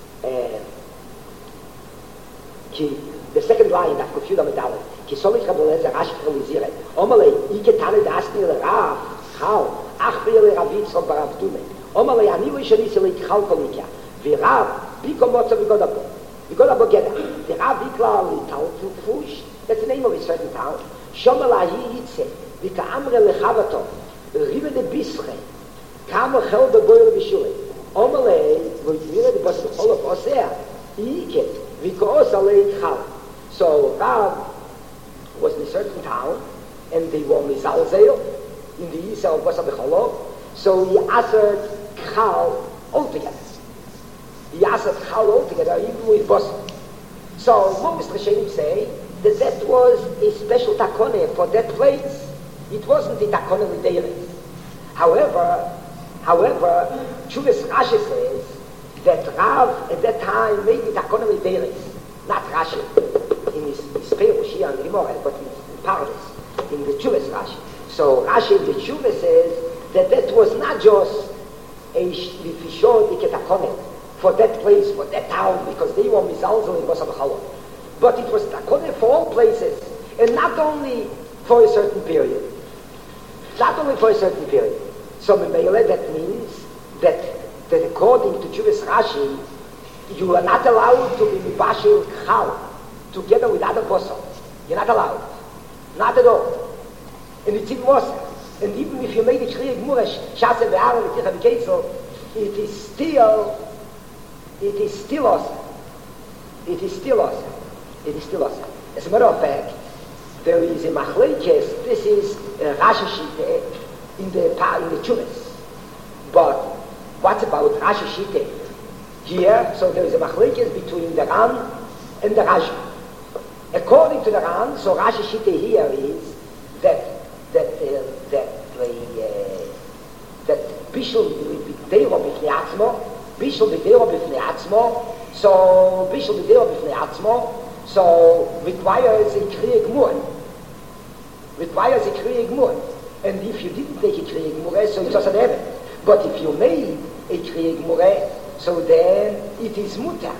ki, the second line Daf Kuf Yud Amud Aleph. כי סומך רבולזר רש"י חליזירת. אומלי, איקה תנא דאסני לרב, חל, אך ביה לרב יצחק ברב דומה. אומלי, אני לא שני סלי כחל פליקיה. ורב, ביקו מוצא בגוד הבו. בגוד הבו גדע. ורב יקלה ליטל פוש, that's the name of a certain town. שומע לה היא יצא, וכאמרה לחבתו, ריבה דביסחה, כמה חל בבויר ושורי. אומלי, ויתמירה דבוס בכל הפוסע, איקה, וכאוס עלי כחל. So, רב, was in a certain town, and they were Mizalzel, in the east of Basa Becholo, so he answered Chal altogether. He answered Chal altogether, even with Basa. So, most Rishonim say that that was a special takone for that place. It wasn't the takone with Deiris. However, however, Chuvas Rashi says that Rav at that time made the takone with Deiris, not Rashi. In his, his Perush here on the Gemara, but in, in Pardes, in the Chuvas Rashi. So Rashi in the Chuvas says that that was not just a Lifishon Iketakonet for that place, for that town, because they were Mizalzel in Basa B'chalot. But it was Takonet for all places, and not only for a certain period. Not only for a certain period. So Memele, that means that, that according to Chuvas Rashi, you are not allowed to be Mibashil Chal together with other bosom. You're not allowed. Not at all. And it's in Mosa. And even if you made it Kriyat Muresh, Shase V'aran, V'ticha V'ketzel, it is still, it is still awesome. It is still awesome. It is still awesome. As a matter of fact, there is a Machlekes, this is a Rashi Shite in the, in the Chuvas. But what about Rashi Shite? Here, so there is a Machlekes between the Ran and the Rashi. According to the Ran, so Rashi Shita here is that that uh, that the uh, that Bishul B'Deiro B'Fnei Atzmo, Bishul B'Deiro B'Fnei Atzmo, so Bishul B'Deiro B'Fnei Atzmo, so requires a Kriya Gmur, requires a Kriya Gmur, and if you didn't take a Kriya Gmur, so it doesn't have it. But if you made a Kriya Gmur, so then it is muta.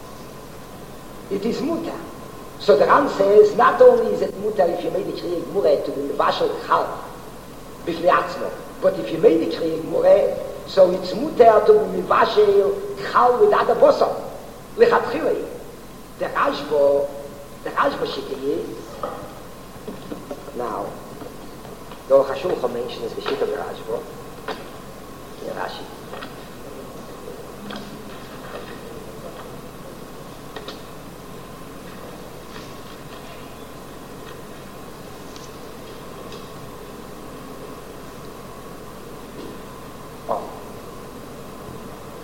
It is muta. So the Ran says, not only is it mutar if you made the Kriyat Gmureh to be Mivashel Chal, B'Fnei Atzmo, but if you made the Kriyat Gmureh, so it's mutar to be Mivashel Chal with other bosom. Lechatchilei. The Rashbo, the Rashbo Shita is, now, the Hashulcha mentions the Shita of the Rashbo, in Rashi.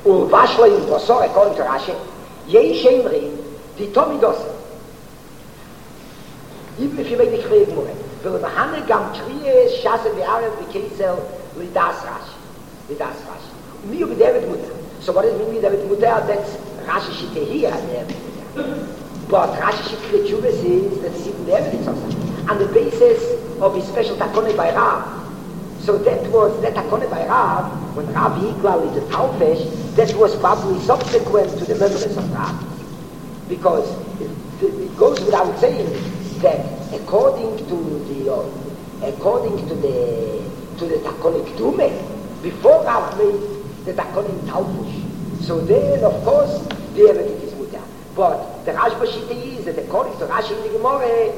Ulvashla in Bosor, according to Rashi, Yei Shemrin, the Tomidose. Even if you make the Krieg Mure, will the Hane Gam Kriye, Shase Be'arev, Bekeisel, Lidas Rashi. Lidas Rashi. Me with David Mutter. So what does it mean with David Mutter? That's Rashi Shite here, David Mutter. But Rashi Shite the Chubes is that it's even the evidence of that. On the basis of his special Takone by Rav. So that was, that Takone by Rav, when Rav Yiglal is a Taufesh, that was probably subsequent to the memories of Rav. Because it, it goes without saying that according to the, uh, according to the, to the Takone Ktume, before Rav made the Takone Taufesh, so then of course the evidence is Mutter. But the Rashba Shita is that according to Rashi in the Gemara,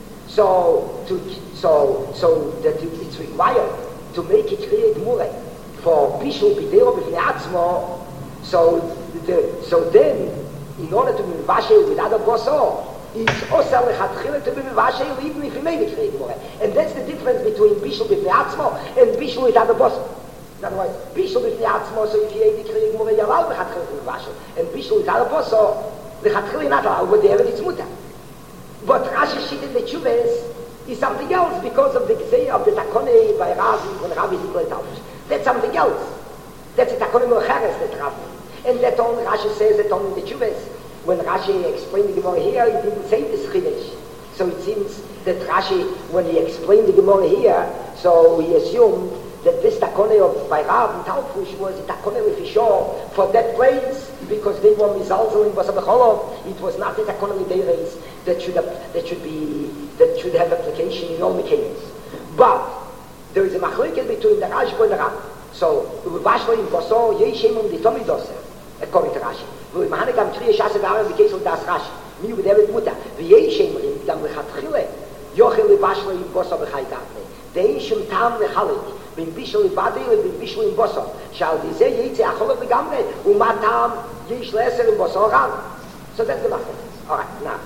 so to so so that it's required to make it create more for Bishul Bidero B'fnei Atzmo. So the, so then in order to be Mivashel with other Boso, it's also lechatchila to be Mivashel even if he made it create more. And that's the difference between Bishul B'fnei Atzmo and Bishul with other Boso. In other words, Bishul B'fnei Atzmo, so if you made it create more, you're allowed lechatchila to be Mivashel. And Bishul with other Boso, lechatchila not allowed, but there it's mutter. But Rashi Shit in the Chubes is something else because of the Gzei of the Takone by Rav, when Rav is equal Taufish. That's something else. That's a Takone Mocheres that Rav. And that only Rashi says that only in the Chubes. When Rashi explained the Gemara here, he didn't say this Chidesh. So it seems that Rashi, when he explained the Gemara here, so he assumed that this Takone of by Rav and Taufish was a Takone Lefishor for that place, because they were Mizalzel in Basa B'cholov. It was not a Takone Lideres that should have, that should be that should have application in all the cases. But there is a machleket between the Rashba and the Ram. So Vashlo in Boso Yeshem the Tomidose, according to Rashi. We Mahanegam Triya Shase V'Arev V'Keisel Das Rashi. Me with David Mutter. V'Yeshem in Dam Lechatchile Yochel Vashlo in Boso V'Chaydatne. Deishem Tam V'Chalik. Bin Bishul Ibadil and Bin Bishul in Boso. Shall Dizeh Yetze Acholov V'Gamre Umatam Yesh Leser in Boso Ram. So that's the machleket. All right, now.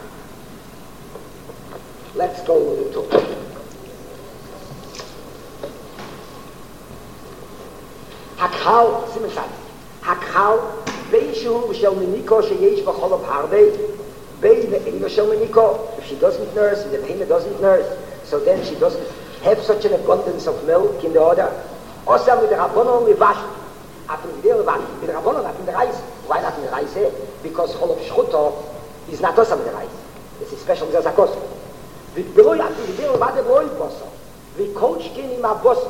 Let's go with the two. Hakhal, Simon Hakhal, Beishu shall Miniko Sheyesh B'Cholov Harvei. Bei Ve'ino shall Miniko. If she doesn't nurse, if the Behina doesn't nurse, so then she doesn't have such an abundance of milk in the order. Also with the Rabbonon Levash. After the Levash, with the Rabbonon, after the rice. Why not in the rice? Because Cholov Shchuto is not also with the rice. It's a special Zazakos. ובלוי אפילו לבד בלוי בוסו וקודשכן עם הבוסו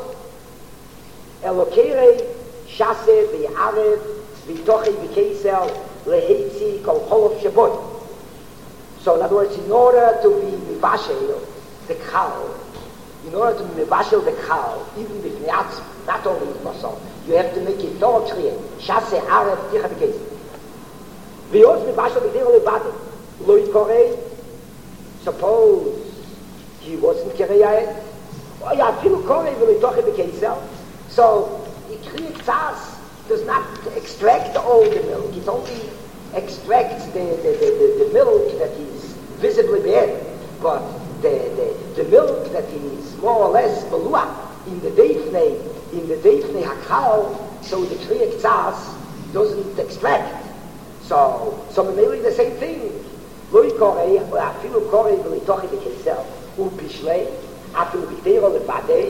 אלוקירי שסה ויערב ותוכי וקיסר להיצי כל חולוף שבוי. So in other words, in order to be mivashel the cow, in order to be mivashel the cow, even with niatz, not only with boso, you have to make it thorough clear. Shase arev ticha v'keisel. V'yos mivashel v'dero lebad loi korei. Suppose he wasn't Kiriyah. Oh, yeah, Phil Korei will talk in the Kesel. So, the Kriyah does not extract all the milk. It only extracts the, the, the, the, the milk that is visibly bad. But the, the, the milk that is more or less Belua in the Deifnei, in the Deifnei Hakal, so the Kriyah doesn't extract. So, so maybe the same thing. Loi Korei, אפילו קורא ולתוך את הקיסר, הוא בשלי, אפילו בקדירו לבדי.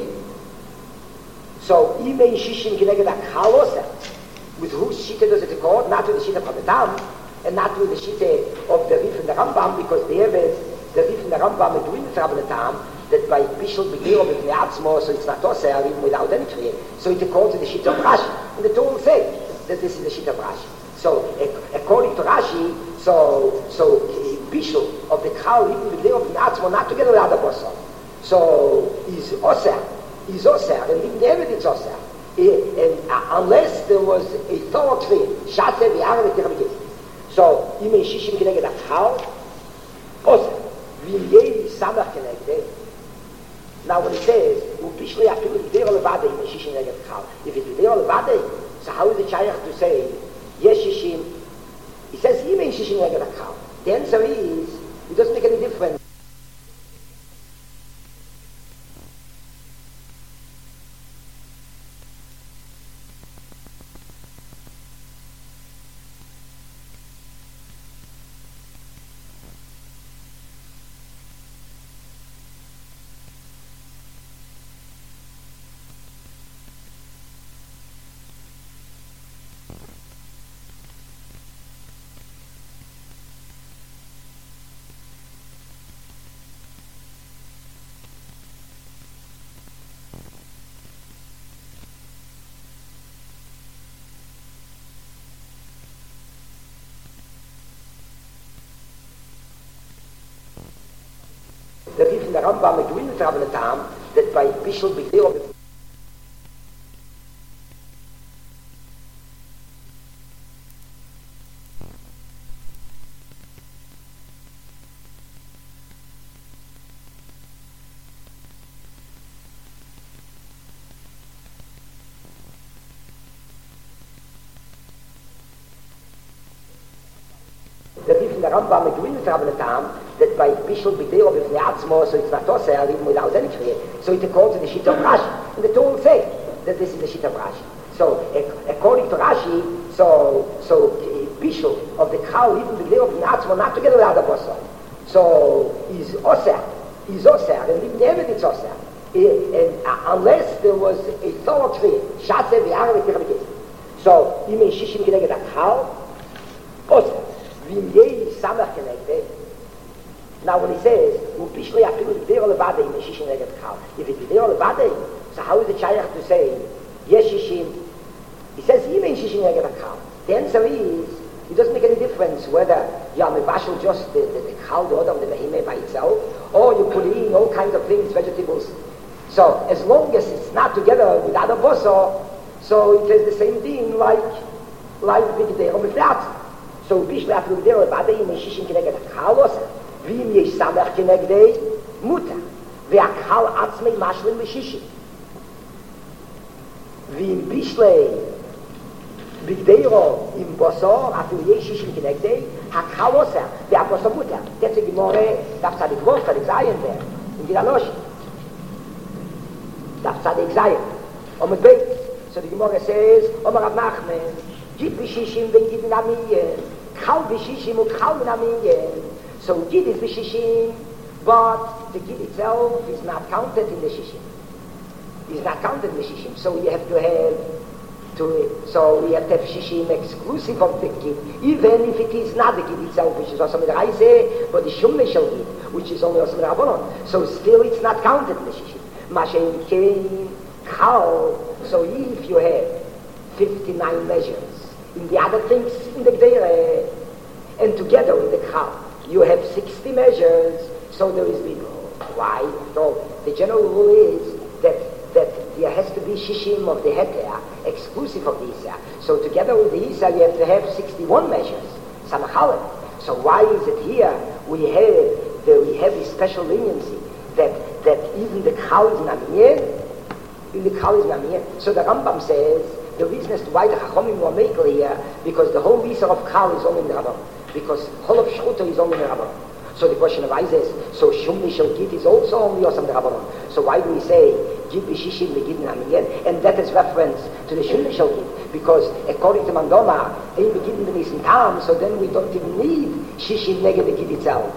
So, אם אין שישים כנגד הקהל עושה, with whose shita does it accord? Not with the shita from the Tam, and not with the shita of the Rif and the Rambam, because they have it, the Rif and the Rambam are doing the from the Tam, that by Bishul Begiro B'fnei Atzmo, so it's not Oseh, even without any Kriya. So it accords to the shita of Rashi. And the two will say that this is the shita of Rashi. So, according to Rashi, so, so, Bishul of the cow, even with Leo B'nei Atzmo, not together with other Boso. So, is Oseh, is Oseh, and even the evidence Oseh. And uh, unless there was a thorough clear, Shase v'Yarav v'Ticha. So, Imei Shishim Keneged HaKhal, Oseh, V'Yei Samach Keneged. Now when it says, U'Bishlei Afilu V'Dero Levadei, Imei Shishim Keneged HaKhal, if it's V'Dero Levadei, so how is it Shaykh to say, Yesh Shishim? He says, Imei Shishim Keneged HaKhal. The answer is, it doesn't make any difference. der rief in der Rambam mit Gewinnet haben in Tam, that by Bishul Bigdeo der rief in der Rambam mit Gewinnet haben in Tam, that by Bishul Bigdeo with the Atzmo, so it's not Tosser, even without any tree, so it calls it the Shita of Rashi. And the Torah will say that this is the Shita of Rashi. So, according to Rashi, so, so Bishul of the cow, even Bigdeo with the Atzmo, not together with other Bosso. So, is Osser, is Osser, and even the evidence Osser. And uh, unless there was a thorough tree, Shase, V'yara, V'yara, so, you may Shishim Geneget a cow, Osser. V'im Yei Samach Geneget. Now when he says, "Ubishli afilu b'dero levadei meshishim neged chal," if it's b'dero levadei, so how is it shaykh to say yeshishim? He says he means shishim neged chal. The answer is it doesn't make any difference whether you are mebashel just the the, the chal, the order of the behemah by itself, or you put in all kinds of things, vegetables. So as long as it's not together with other boso, so it is the same thing like like b'dero b'flat. So ubishli afilu b'dero levadei meshishim neged chal. ואם יש סמך כנגדי, מותר. והקהל עצמי משלים בשישי. ואם בישלי בגדירו עם בוסו, אפילו יש שישים כנגדי, הקהל עושה, והבוסו מותר. תצא גמורה, דף צדיק וורף, צדיק זיין דר, עם גילה נושי. דף צדיק זיין. עומד בית, so the Gemara says, אומר רב נחמן, ג'ית בשישים וג'ית נמיין, קהל בשישים וקהל נמיין. So Gid is the Shishim, but the Gid itself is not counted in the Shishim. It's not counted in the Shishim. So you have to have to so we have to have Shishim exclusive of the Gid, even if it is not the Gid itself, which is also with the Reise, but the Shumne Shel Gid, which is only also with the Rabbanon. So still it's not counted in the Shishim. Mashen Kein Chal. So if you have fifty-nine measures in the other things in the Gdeire, and together with the Chal, you have sixty measures, so there is little. Why? So the general rule is that that there has to be shishim of the heter, exclusive of the Isa. So together with the Isa, you have to have sixty-one measures, samachalem. So why is it here we have the, we have a special leniency that that even the Chal is namien, the Chal is namien. So the Rambam says the reason as to why the Chachomim were makel here, because the whole Isa of Chal is only in the Rambam. Because whole of Shchuta is only the Rabbanon. So the question arises, so Shumni Shel Gid is also only Yosam the Rabbanon. So why do we say Gid B'Shishim V'Gid Namiyen? And that is reference to the Shumni Shel Gid. Because according to Mandoma, Ein B'Gid B'Nisim Tam, so then we don't even need Shishim Neged the Gid itself.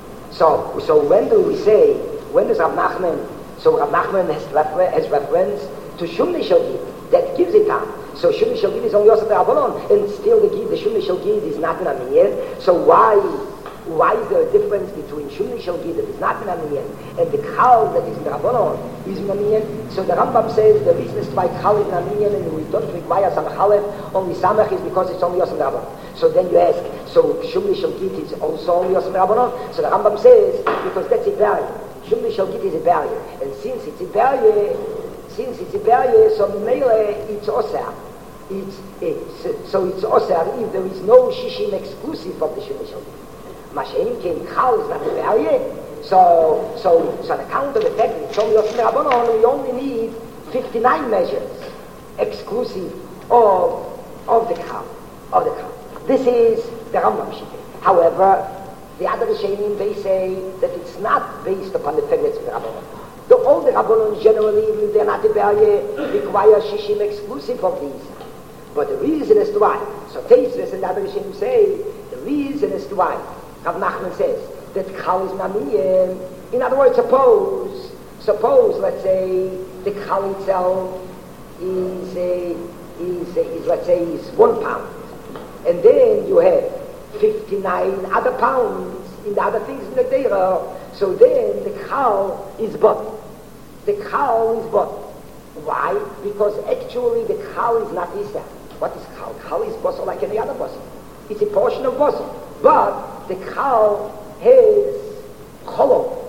So, so when do we say, when does Rav Nachman, so Rav Nachman has, refer, has reference to Shumni Shel Gid, that gives it Tam. So Shumni Shel Gid is only Yosef Rabbanon, and still the Gid, the Shumni Shel Gid is not in Aminyan. So why, why is there a difference between Shumni Shel Gid that is not in Aminyan and the Chal that is in Rabbanon is in Aminyan? So the Rambam says the reason is why Chal is in Aminyan and we don't require Samachalef, only Samach is because it's only Yosef Rabbanon. So then you ask, so Shumni Shel Gid is also only Yosef Rabbanon? So the Rambam says, because that's a barrier. Shumni Shel Gid is a barrier, and since it's a barrier, since it's a barrier, so Mele it's Osar. It's, it's, so it's Osar if there is no Shishim exclusive of the Shumni Shel Gid. Mashen Ken Chal is not a barrier. So, so, so on account of the fact that it's only Yosef Rabbanon, we only need fifty-nine measures exclusive of of the Chal, of the Chal. This is the Rambam Shiteh. However, the other Rishonim, they say that it's not based upon the fact that it's the Rabbanon. The, all the Rabbanon generally, if they're not a barrier, require Shishim exclusive of these. But the reason as to why, so Teisves and the other Rishonim say, the reason as to why, Rav Nachman says, that Chal is Namiyen. In other words, suppose, suppose, let's say, the Chal itself is, a, is, a, is, let's say, is one pound. And then you have fifty-nine other pounds in the other things in the Torah. So then the Chal is bought. The Chal is bought. Why? Because actually the Chal is not Isa. What is Chal? Chal is Boso like any other Boso. It's a portion of Boso. But the Chal has Cholov.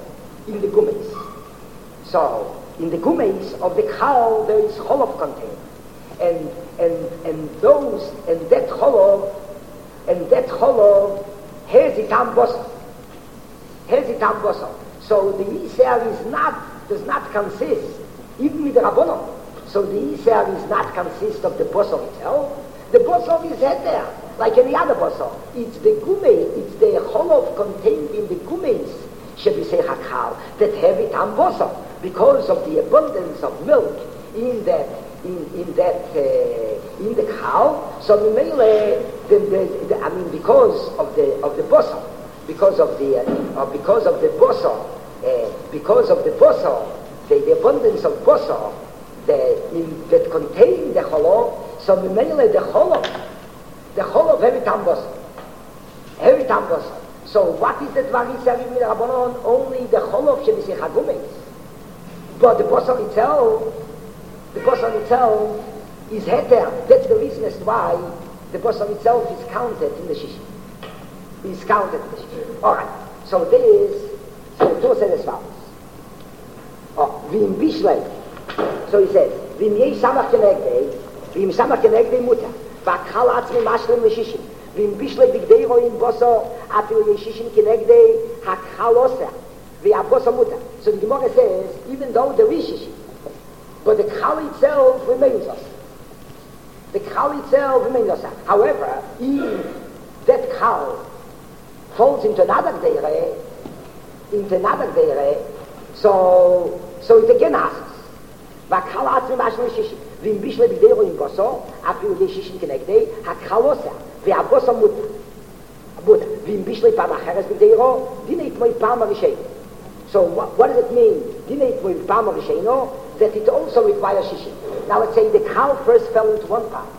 in the gummies. So, in the gummies of the cow, there is cholov contained. And, and, and those, and that cholov, and that cholov has the tam bosor. Has the tam bosor. So the Yisrael is not, does not consist, even with the Rabbanon. So the Yisrael is not consist of the bosor itself. The bosor is there, like any other bosor. It's the gumei, it's the cholov contained in the gumeis, shebisei hakal, that have it tam bosor, because of the abundance of milk in that, in, in that, uh, in the cow. So the mele, the, the, the, I mean, because of the of the bosor, because of the, uh, because of the bosor, uh, because of the bosor, the, the abundance of bosor, the in, that contain the cholov. So the mele, the cholov, the cholov every tam bosor, every tam bosor. So what is that varisavim in Rabbanon? Only the cholov shebisei hagumeis. But the bosor itself, the bosor itself is heter. That's the reason as to why the bosor itself is counted in the shishim. Is counted in the shishim. All right. So this, so Torah says as follows. Oh, v'im bishlei. So he says, v'im yei samach kenegdei, v'im samach kenegdei muta, v'akhal atzmi mashlim l'shishim, v'im bishlei bigdei ro'im bosor, afilu yei shishim kenegdei, hakhal oseh, v'ya bosor muta. So the Gemara says, even though there is shishim, but the khal itself remains us. The khal itself remains us. However, if that khal falls into another deire, into another deire, so so it again asks, והkhal atzmi mashlim l'shishim, v'im bishlei bigdei ro'im bosor, afilu yei shishim kenegdei, hakhal oseh, v'ya bosor muta. Muta. V'im bishlei pam acheres bigdei ro, dinei tmoi pam arishein. So what, what does it mean? That it also requires shishim. Now let's say the cow first fell into one pot.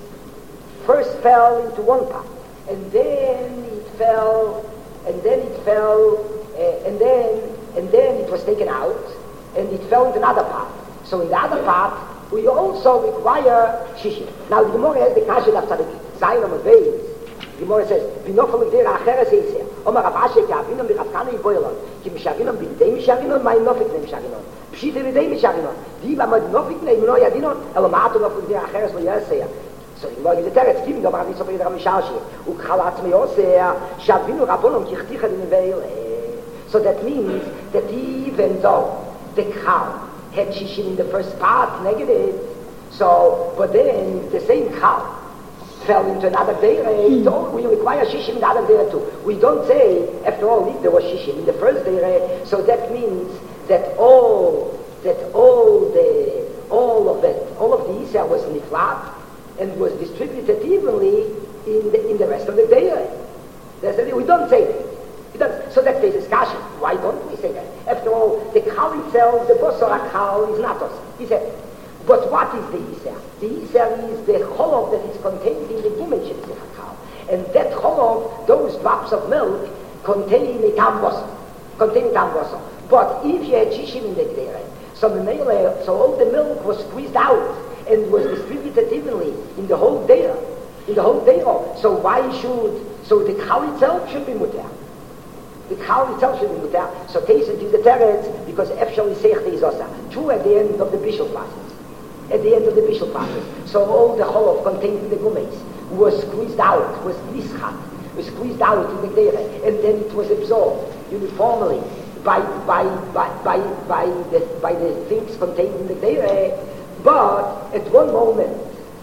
First fell into one pot. And then it fell, and then it fell, uh, and then, and then it was taken out, and it fell into another pot. So in the other pot, we also require shishim. Now the Gemara has the kasha of Tzadik, Zayin on the base. The Gemara says, "Binofel l'dera acheres eiseh." Omar Rav Asher k'avinon b'Rav Kana yiboilon, ki mishaginon b'dei mishaginon, ma'im nofik nei mishaginon. Pshite b'dei mishaginon. Di b'amad nofik nei mino yadinon, elo ma'ato nofik l'dera acheres lo yaseh. So the Gemara gives a teretz, ki v'dom Rav Yitzchak b'dera mishashi, u'kchal atzmi yoseh, shavinu rabbonom ki chticha d'neveile. So that means that even though the cow had shishim in the first part, negative, so, but then the same cow fell into another dere, mm. we require shishim in the other dere too. We don't say, after all, if there was shishim in the first dere, so that means that all, that all the, all of it, all of the Yisrael was niflat and was distributed evenly in the, in the rest of the dere. We don't say that. So that's the discussion. Why don't we say that? After all, the cow itself, the bosor cow is not us. He said, but what is the Yisrael? The Yisrael is the cholov that is contained in the image of the cow. And that cholov, those drops of milk, contain a tam bosor. Contain a tam bosor. But if you had shishim in the dere, so the mele, so all the milk was squeezed out and was distributed evenly in the whole dere. In the whole dere. So why should, so the cow itself should be mutar. The cow itself should be mutar. So Teisut is the teretz, because efshal yiseich teizosa. True at the end of the bishul process. At the end of the bishul process. So all the cholov contained in the gumeis was squeezed out, was nischat, was squeezed out in the dere, and then it was absorbed uniformly by by by by by the by the things contained in the dere. But at one moment,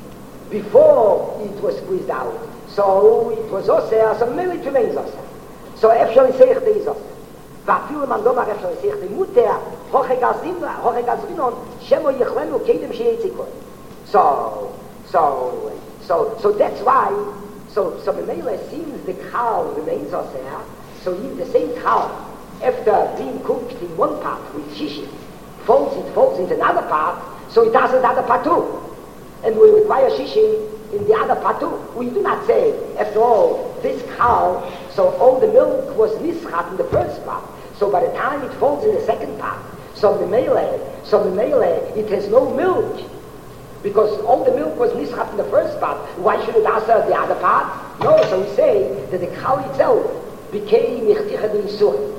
before it was squeezed out, so it was oseh, so maybe it remains oseh. So efshal yiseich teizosa. ואפילו מנדום הרב של השיח לימותר, הוכי גזרינון, שמו יכלנו קדם שיצא כל. So, so, so, so that's why, so, so the mele seems the cow remains us there, so if the same cow, after being cooked in one pot with shishim, folds it, folds into another pot, so it does another pot too. And we require shishim in the other part too. We do not say, after all, this cow, so all the milk was nischat in the first part. So by the time it falls in the second part, so the mele, so the mele, it has no milk. Because all the milk was nischat in the first part. Why should it answer the other part? No, so we say that the cow itself became ichticha d'isur.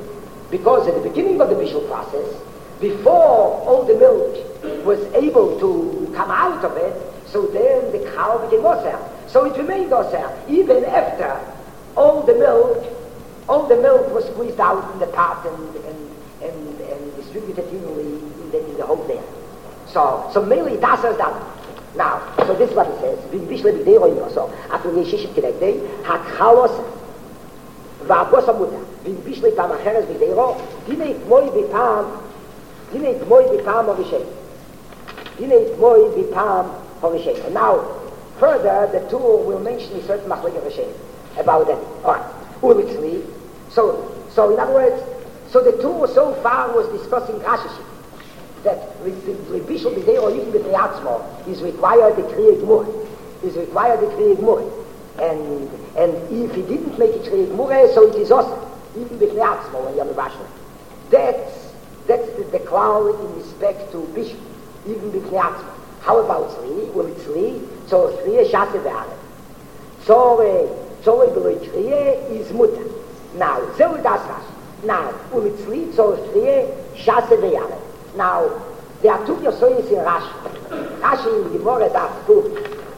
Because at the beginning of the bishul process, before all the milk was able to come out of it, so then the cow became osir. So it remained osir, even after all the milk, all the milk was squeezed out in the pot and, and, and, and distributed evenly in the, in the whole day. So, so mainly das is done. Now, so this is what it says. Vim bishle b'dei roim also. After the yeshishim kedekdei, hakchalos va'abos amuta. Vim bishle pam acheres b'dei ro. Dinei kmoi b'pam, dinei kmoi b'pam horishem. Dinei kmoi b'pam horishem. Now, further, the two will mention a certain machlek horishem about that. All right. Ulitzli. So, so in other words, so the two so far was discussing Rashi. That Bishul B'dei or even B'dei Atzmo is required the Kriya Gmur, is required the Kriya Gmur. And, and if he didn't make it Kriya Gmur, so it is also, even B'dei Atzmo when you're Mevashler. That's, that's the, the cloud in respect to Bishul, even B'dei Atzmo. How about Tzli? Well, it's Tzli, so Tzli Shase Ve'aret. So, so B'dei Kriya is Mutter. Now, Zeu Das Rashi. Now, well, it's Tzli, so Tzli Shase Ve'aret. Now, there are two Yosoyes in Rashi. Rashi in the Gemara Daf Kuf.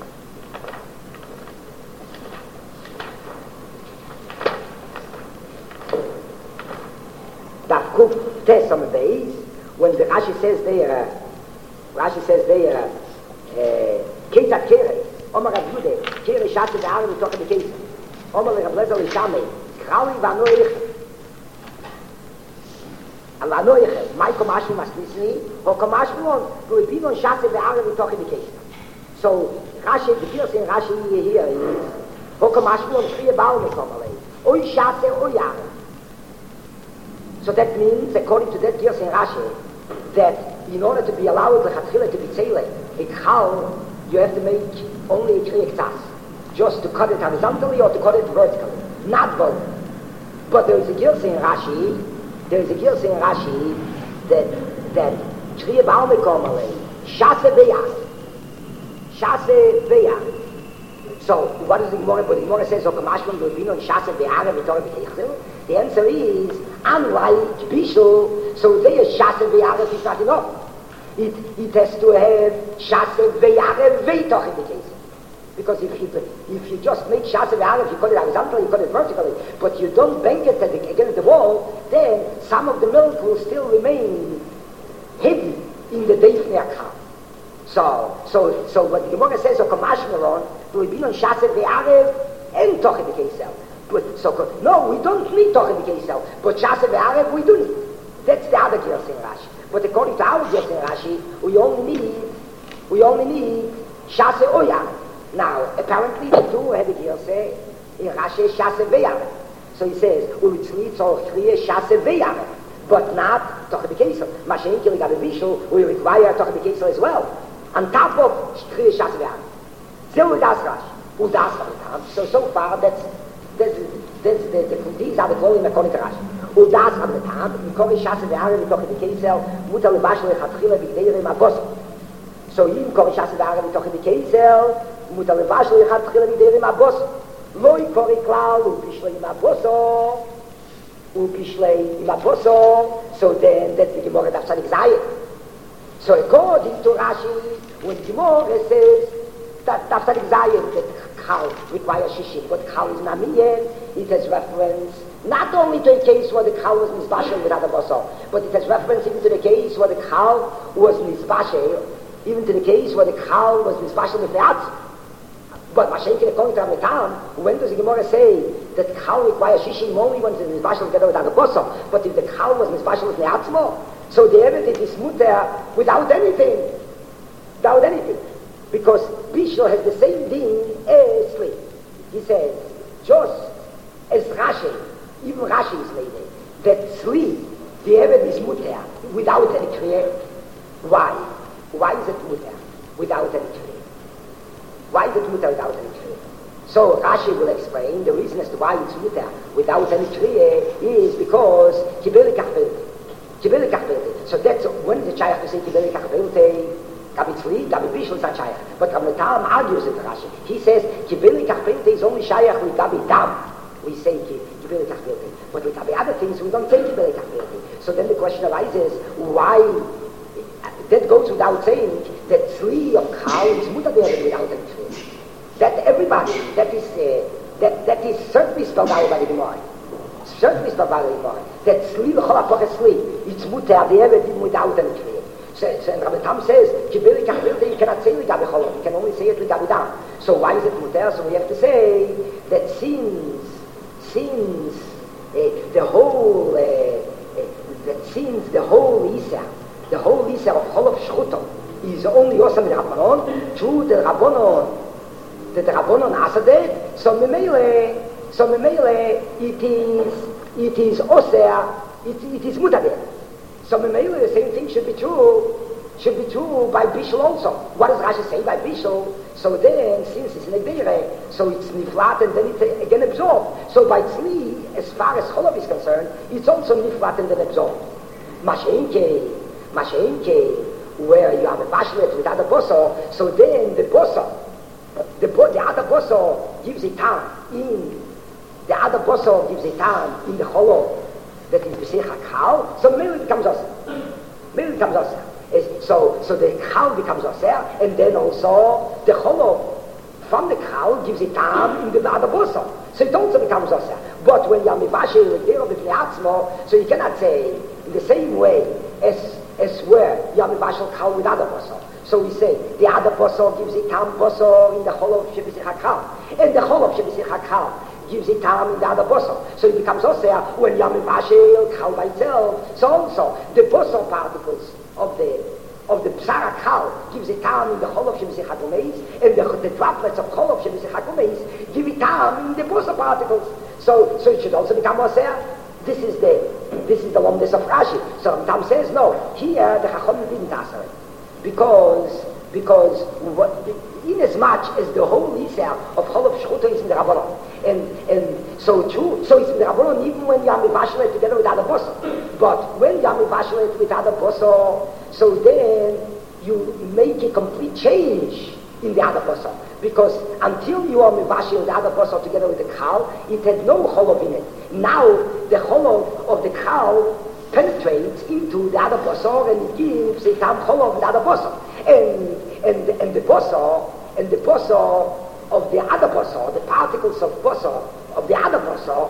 Daf Kuf Tes on the base, when the Rashi says there, Rashi says there, Ketzat Kere, Omar Rav Yude, Kere Shatze Ve'aret V'toche B'Ketzat, Omar Rav Lezer L'Shamei, Krali V'anoich, על הנויכה, מה קומאשו מסליסני, או קומאשו on, גויבינו שסה וערב ותוך אינדיקיישן. So, Rashi, the first thing Rashi here is, או קומאשו on, three בעל מקום עלי, אוי שסה או יערב. So that means, according to that first thing Rashi, that in order to be allowed lechatchila to be tzele, a chal, you have to make only a three ktas, just to cut it horizontally or to cut it vertically, not both. But there is a first thing Rashi, there is a girl saying Rashi that that Shriya Baal Mekomale Shase Beyach Shase Beyach. So what is the Gemara? But the Gemara says Okamashman Gurvino and Shase Beyach and Vitor B'Teichzel. The answer is unlike Bishul, so there Shase Beyach is not enough. It it has to have Shase Beyach and Vitor B'Teichzel. Because if you, if you just make Shase Ve'aret, you cut it horizontally, you cut it vertically, but you don't bang it against the wall, then some of the milk will still remain hidden in the Deifnei Akal. So, so, so what the Gemara says, or Kamashmeron, will be on Shase Ve'aret and Toche B'Keisel. But, so, no, we don't need Toche B'Keisel, but Shase Ve'aret we do need. That's the other Gersa in Rashi. But according to our Gersa in Rashi, we only need, we only need Shase Oya. Now, apparently the two have it here say, in Rashi Shase Ve'aret. So he says, Ulitzli tzorch Kriya Shase Ve'aret, but not Toche B'Keisel. Mashenki Ligabe Bishul, we require Toche B'Keisel as well. On top of Kriya Shase Ve'aret. Zeu das Rashi. Udas Rashi. So, so far, that's, that's, that's the, the, these are the clothing according to Rashi. Udas Rashi. Mikori Shase Ve'aret, Toche B'Keisel, Muta Lubashel Lechatchila B'Gdeirim Agosel. So him Kori Shase Ve'aret, Toche B'Keisel, Muta Lubashel Lechatchila B'Gdeirim Agosel. Loi Kori Klal, Ubishlei Im Aboso, Ubishlei Im Aboso. So then, that's the Gemara Daf Tzadik Zayin. So according to Rashi, when Gemara says that Daf Tzadik Zayin, that Chal requires Shishim, but Chal is Namiyen, it has reference not only to a case where the Chal was Nizbashel without Aboso, but it has reference even to the case where the Chal was Nizbashel, even to the case where the Chal was Nizbashel with the Atz. But Mashenkin, according to Amitam, when does the Gemara say that Chal requires Shishim only when it is Nizbashel together with Agaboso? But if the Chal was Nizbashel with Neatzmo, so the evidence is mutter without anything. Without anything. Because Bishlo has the same ding as Sleep. He says, just as Rashi, even Rashi is made it, that Sleep, the evidence is mutter without any kriya. Why? Why is it mutter without any kriya? Why is it mutter without any kriya? So Rashi will explain the reason as to why it's mutter without any kriya is because kibeli kachbelte. Kibeli kachbelte. So that's when the Shaykh to say kibeli kachbelte, Gabi Tzli, Gabi Bishul is not Shaykh. But Rabbi Tam argues with Rashi. He says kibeli kachbelte is only Shaykh with Gabi Dam. We say Kibele Kachbirti. But with the other things, we don't say Kibele Kachbirti. So then the question arises, why, that goes without saying, that Tzli of Chal is Mutter Be'evet without any Tzli. That everybody, that is, uh, that, that is certainly spelled out by the Gemara. Certainly spelled out by the Gemara. That Tzli, the Chol HaPoch Tzli, it's Mutter Be'evet without any Tzli. So, so and Rabbi Tam says, Kibele Kachbirti, you cannot say Ligabi Cholov, you can only say it Ligabi Dam. So why is it Mutter? So we have to say that since, since uh, the whole, uh, uh, that since the whole Isa, the whole Isa of Cholov Shchuto is only Yosam the Rabbanon, to the Rabbanon, the Rabbanon Asadeh, so Memele, so Memele, it is, it is Oseh, it, it is Mutter. So Memele, the same thing should be true, should be true by Bishul also. What does Rashi say by Bishul? So then, since it's Negdere, so it's Niflat and then it's again absorbed. So by Tzli, as far as Cholov is concerned, it's also Niflat and then absorbed. Mashenke, Mashenke, where you have a Bashlet with other Boso, so then the Boso, the, the other Boso gives a time in, the other Boso gives a time in the Cholov, that is B'sei HaKal, so maybe it becomes Oseh. Maybe it becomes Oseh. So, so the Kal becomes Oseh, and then also the Cholov from the Kal gives a time in the other Boso. So it also becomes Oseh. But when you are Mivashe L'Gero B'Pnei Atzmo, so you cannot say in the same way as, as where you are Mivashe Kal with other Boso. So we say the other Boso gives a time Boso in the Cholov Sheb'sei HaKal, and the Cholov Sheb'sei HaKal gives it time in the other boso. So it becomes also when Yami Bashel Kal by itself. So also the boso particles of the of the Psara Kal gives it time in the Cholov Sheb'sei HaGomeis, and the, the droplets of Cholov Sheb'sei HaGomeis give it time in the boso particles. So so it should also become Oseh. This is the this is the lomness of Rashi. So Tam says no. Here the Chacham didn't answer it because because what, in as much as the whole Yisrael of Cholov Shchuto is in the Rabbanon. And and so too, so it's in the Rabbanon even when you are Mivashlet together with other boso. But when you are Mivashlet with other boso, so then you make a complete change in the other boso. Because until you are Mivashlet with the other boso together with the Kal, it had no Cholov in it. Now the Cholov of the Kal penetrates into the other boso and it gives a tam Cholov in the other boso. And and and the boso and the boso of the other boso, the particles of boso, of the other boso,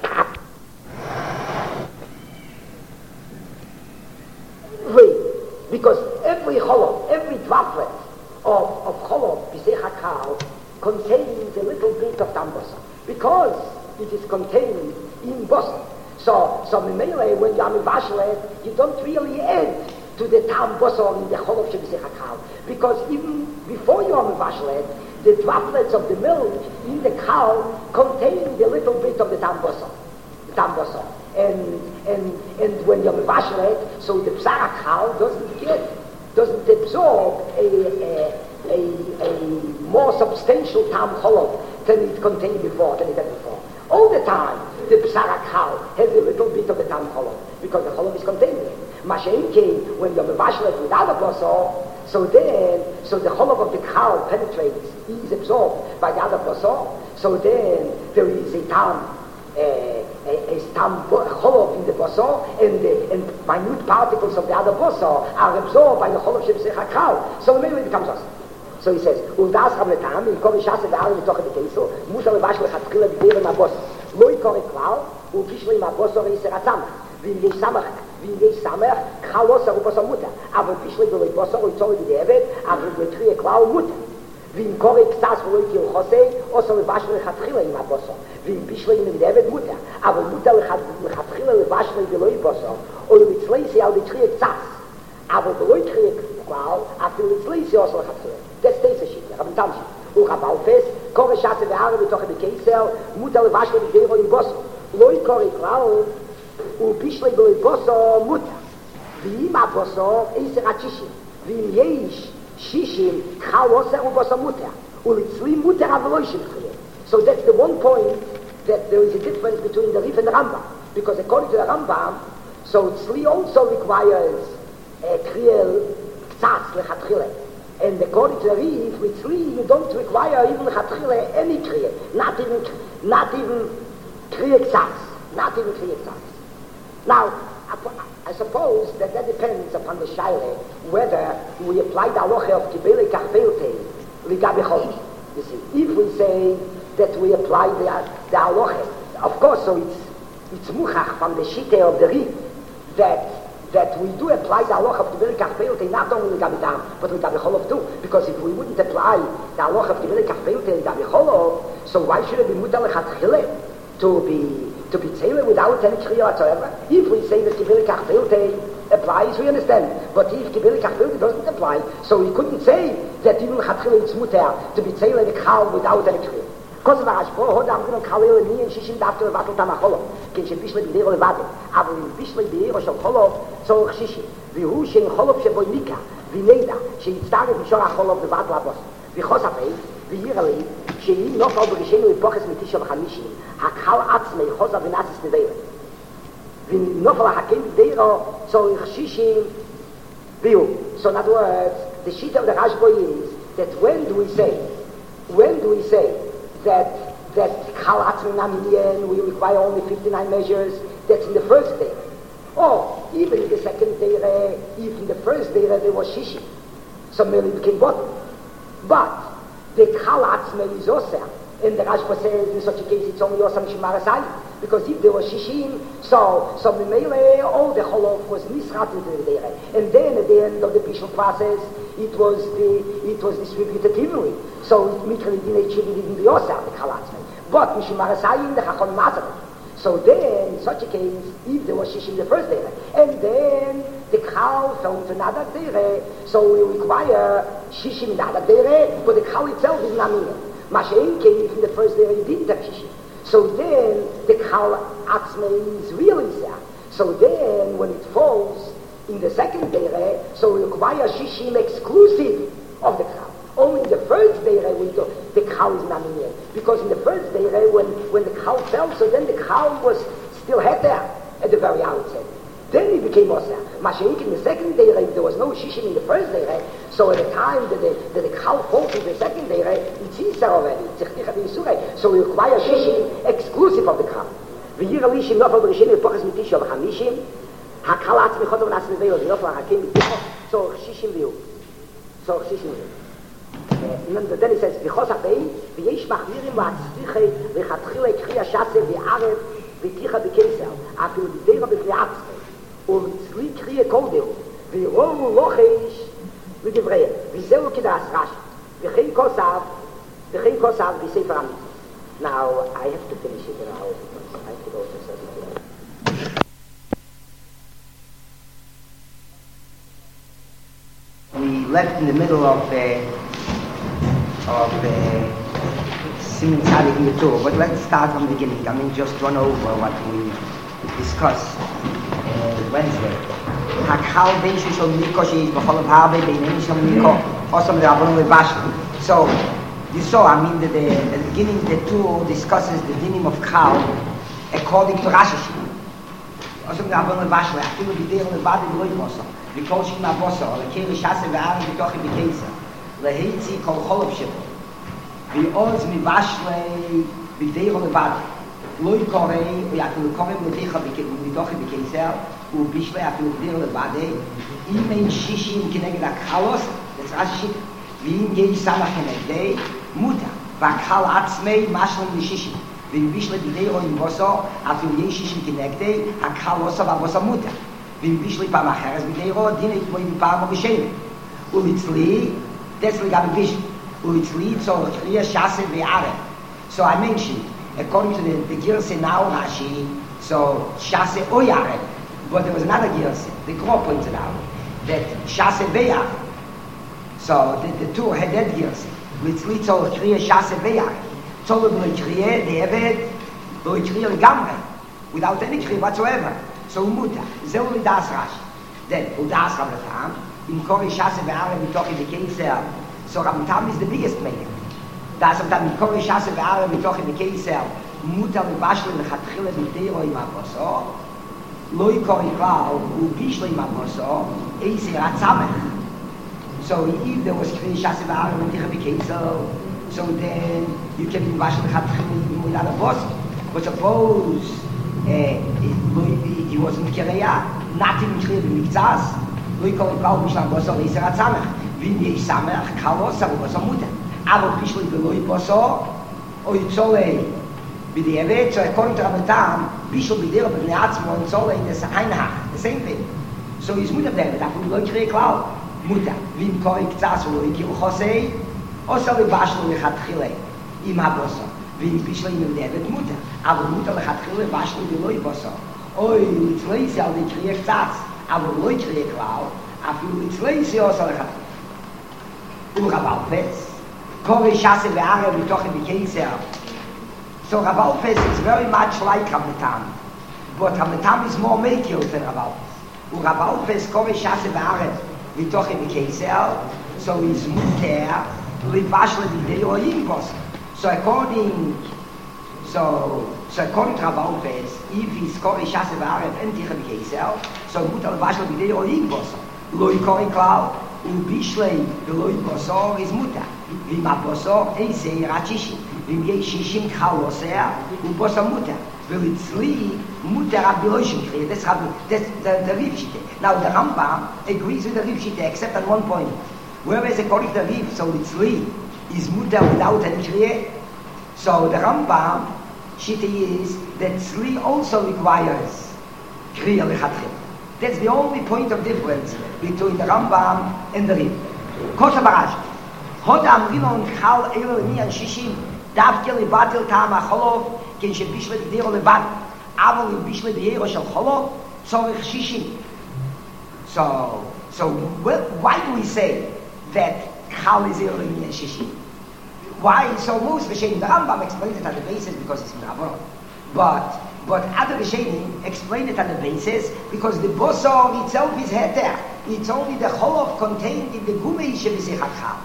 wait, because every cholov, every droplet of, of cholov, B'sei HaKal, contains a little bit of tam boso, because it is contained in boso. So, so Memele, when you are Mivashlet, you don't really add to the tam boso in the cholov B'sei HaKal, because even before you are Mivashlet, the droplets of the milk in the cow contain the little bit of the tamboso, the tamboso. And and and when you're mivashlet, so the psara cow doesn't get, doesn't absorb a a, a, a more substantial tam cholov than it contained before, than it had before. All the time, the psara cow has a little bit of the tam cholov because the cholov is contained in it. Mashenke, when you're mivashlet with other boso, so then, so the cholov of the cow penetrates, is absorbed by the other boso. So then there is a tam, a, a, a tam cholov in the boso, and the and minute particles of the other boso are absorbed by the cholov Sheb'sei HaKal. So maybe it becomes us. So he says, "U'das Rav Netam, in kol shas ve'arim mitoch b'keiso, musa levash lechatchila b'deir ma'boso, lo yikor klal, u'kishlei ma'boso reiser atzamach, v'im yesh samach, v'im yesh samach, chalos aruboso muta, אבל פישלי ולא יבוסו, או יצורי בדיעבד, אבל יתחיל כלל מוטה. ואם קורא קצת ולא יתחיל חוסי, עושה לבש ולכתחילה עם הבוסו. ואם פישלי בדיעבד מוטה, אבל מוטה לכתחילה לבש ולא יבוסו, או למצליסי על יתחיל קצת. אבל ולא יתחיל כלל, אפילו למצליסי עושה לכתחילה. זה סטייס השיטה, רבי תמשי. הוא רב אלפס, קורא שעשה וערב בתוך בקיסר, מוטה לבש ולא יבוסו. לא יקורא כלל, ופישלי ולא יבוסו מוטה. ואם הבוסו עשר עד שישים, ואם יש שישים, חל עושר ובוסו מותר, ולצלי מותר אבל לא ישים חיים. So that's the one point that there is a difference between the Rif and the Rambam. Because according to the Rambam, so tzli also requires a kriyel k'tzatz lechatchile. And according to the Rif, with tzli you don't require even lechatchile any kriyel. Not even, not even Kriyek Sachs, not even Kriyek Sachs. Now, I suppose that that depends upon the Shaila, whether we apply the halacha of Kibele Kachvelte, Ligabe Chol. You see, if we say that we apply the, the halacha, of course, so it's, it's muchach from the Shite of the Rib, that that we do apply the halacha of Kibele Kachvelte, not only Ligabe Dam, but Ligabe Cholov too, because if we wouldn't apply the halacha of Kibele Kachvelte, Ligabe Cholov, so why should it be mutal lechatchile to be to be tzele without any kriya whatsoever? If we say that Kibele Kachvelte applies, we understand. But if Kibele Kachvelte doesn't apply, so we couldn't say that even lechatchile it's mutar to be tzele the kal without any kriya. Because of our shpo, hod amrin kalil ni and shishim dafter levatel tamacholo. Ken shebishle b'deiro levatel. Aber in bishle b'deiro shel cholov tzorich shishim. V'hu shein cholov sheboy mika. V'neida sheyitztaref mishor hacholov levatel abos. V'chos hafei. וירלי, שהיא נופל בראשינו לפוחס מתשע וחמישים, הקהל עצמי חוזר ונאצס נדרת. ונופל החכים בדירו צורך שישים ויו. So in other words, the sheet of the Rashbo is that when do we say, when do we say that that kahal atzmi naminian, we require only fifty-nine measures, that's in the first day. Or even in the second day, even in the first day there was shishi. So merely became bottom. But the kahal atzmi is also, and the Rashba says in such a case it's only osam shimarasai, because if there was shishim, so so memele all the cholov was nisrat into the day, and then at the end of the bishul process it was the it was distributed evenly. So mikra dinei chili didn't be osam the kahal atzmi, but mishimarasai in the chachon mazal. So then, in such a case, if there was shishim the first day, and then the cow fell into another day, so we require shishim in the other day, but the cow itself is namina. Mashein came if in the first day you didn't have shishim. So then the cow atzme is really sad. So then, when it falls in the second day, so we require shishim exclusive of the cow. Only in the first day we do, the cow is namina. Because in the first day when, when the cow fell, so then the cow was still had there at the very outset. Then he became Osir. Mashiach in the second day, there was no shishim in the first day, so at the time that the, that the cow falls in the second day, it's Isra already. So we require shishim exclusive of the cow. V'yir alishim nofal b'rishim v'poches mitisha v'chamishim hakal atzmi chodov nasne veyo v'nofal hakim mitisha so shishim v'yu. So shishim v'yu. And then he says, "V'chos hafei, v'yesh machmirim v'atzvichei v'chatchilei kriya shatze v'arev v'ticha b'keisel afil b'deira b'kriyatzvei u'mitzli kriya koldeu v'roru lochesh v'divreya v'zeu kedas rashi v'chein kosav v'chein kosav v'sefer hamitzvos." Now, I have to finish it now because I have to go to certain place. We left in the middle of uh, of uh, Siman Tzadik Yutur, but let's start from the beginning. I mean, just run over what we discussed uh, Wednesday. Hakal ben shishol miko sheish b'cholav harbe b'inei shol miko osam le'avon le'vashli. So, you saw, I mean, that the, at the beginning the tour discusses the dinim of Kal according to Rashi. Osam le'avon le'vashli, afilu b'deir le'vadi v'loi kosam. V'kol shim ha'bosa, le'keri shase ve'arim b'tochi b'keisa. להיצי כל חולב שבו ועוז מבשלי בדיירו לבד לא יקורא ואפילו קורא מתוכי בקיסר ובשלי אפילו בדיירו לבד אם אין שישים כנגד הקחלוס לצרה שישית ואם יש סמך כנגדי מוטה והקחל עצמי משלם לשישים ואם בשלי בדיירו עם בוסו אפילו יש שישים כנגדי הקחלוסו והבוסו מוטה ואם בשלי פעם אחרת בדיירו דין כמו בפעם הראשונה ולצלי that's what we got a vision. Which leads to Kriya Shase Ve'arev. So I mentioned, according to the, the Girse now Rashi, so Shase Oyarev. But there was another Girse, the Gro pointed out, that Shase Ve'arev. So the, the two had that Girse, which leads to Kriya Shase Ve'arev. So we will Kriya, the Eved, we will Kriya Gamre, without any Kriya whatsoever. So Umuta, Zeu Lidas Rashi. Then, Udas Rabbatam, in Kori Shase Ve'arev Mitochi B'Keiser. So Rabbatam is the biggest maker. Das Rabbatam in Kori Shase Ve'arev Mitochi B'Keiser Muta V'Vashli L'Chatchile B'Deiro Im Aboso Loi Kori Klal U'Bishli Im Aboso Eise Ratzamech. So if there was Kori Shase Ve'arev Mitochi B'Keiser, so then you can be V'Vashli L'Chatchile without a boss. But suppose uh, he, he wasn't Kireya, not even Kriya b'mikzas, lo yikol yikol b'shlam bosor v'yiser atzamech, v'im yesh samech, kalosar v'bosor muta. Aber bishli v'lo yibosor, o yitzolei b'di'evet, so according to Ramatam, bishli b'dir b'bnei atzmo, yitzolei in the einhach, the same thing. So he's muta b'devet, after lo yikriya klal, muta. V'im kol yikzas v'lo yikil chosei, osor v'bashlo lechatchilei, im habosor. ואם בישלה עם הבדבת מותה, אבל מותה לכתחיל לבשלו ולא יבוסו. אוי, לצלייסי על דקריאה קצץ, אבל לא יקריאה כלל, אפילו לצלייסי עושה לכתחיל. ורבלפס, קורא שסה וערב מתוך בקיסר. So Rabalpes is very much like Ramatam, but Ramatam is more makil than Rabalpes. Urabalpes קורא שסה וערב מתוך בקיסר, so he's muter, לבשלה בידי רואים בוסו. So according, so so according to Rabalpes, if he's kori shase v'arev and ticha b'keisel, so mutal v'ashlo b'dei ro'im boso, lo yikori klal, u'bishlei v'lo yikosor is muta, v'im ha'bosor eisei rat shishim, v'im yei shishim k'chal osea, u'boso muta, v'litzli muta rabbi loishim kriya, that's rabbi, that's the, the Riv Shite. Now the Rambam agrees with the Riv Shite, except at one point, whereas according to the Riv, so litzli is muta without any kriya. So the Rambam Shita is that Tzli also requires Kriya Lechatchil. That's the only point of difference between the Rambam and the Riv. Kosha Barash. Hod Amrino and Chal Eilo Niyan Shishim Davke Lebatil Tam HaCholov Ken Shebishlet Dero Lebat Avol Bishlet Dero Shel Cholov Tzorech Shishim. So, so well, why do we say that Chal is Eilo Niyan Shishim? Why? So most Rishonim, the Rambam explains it on the basis because it's Mirabonon. But, but other Rishonim explain it on the basis because the Bosor itself is Heter. It's only the Cholov contained in the Gumei Shevisechachal.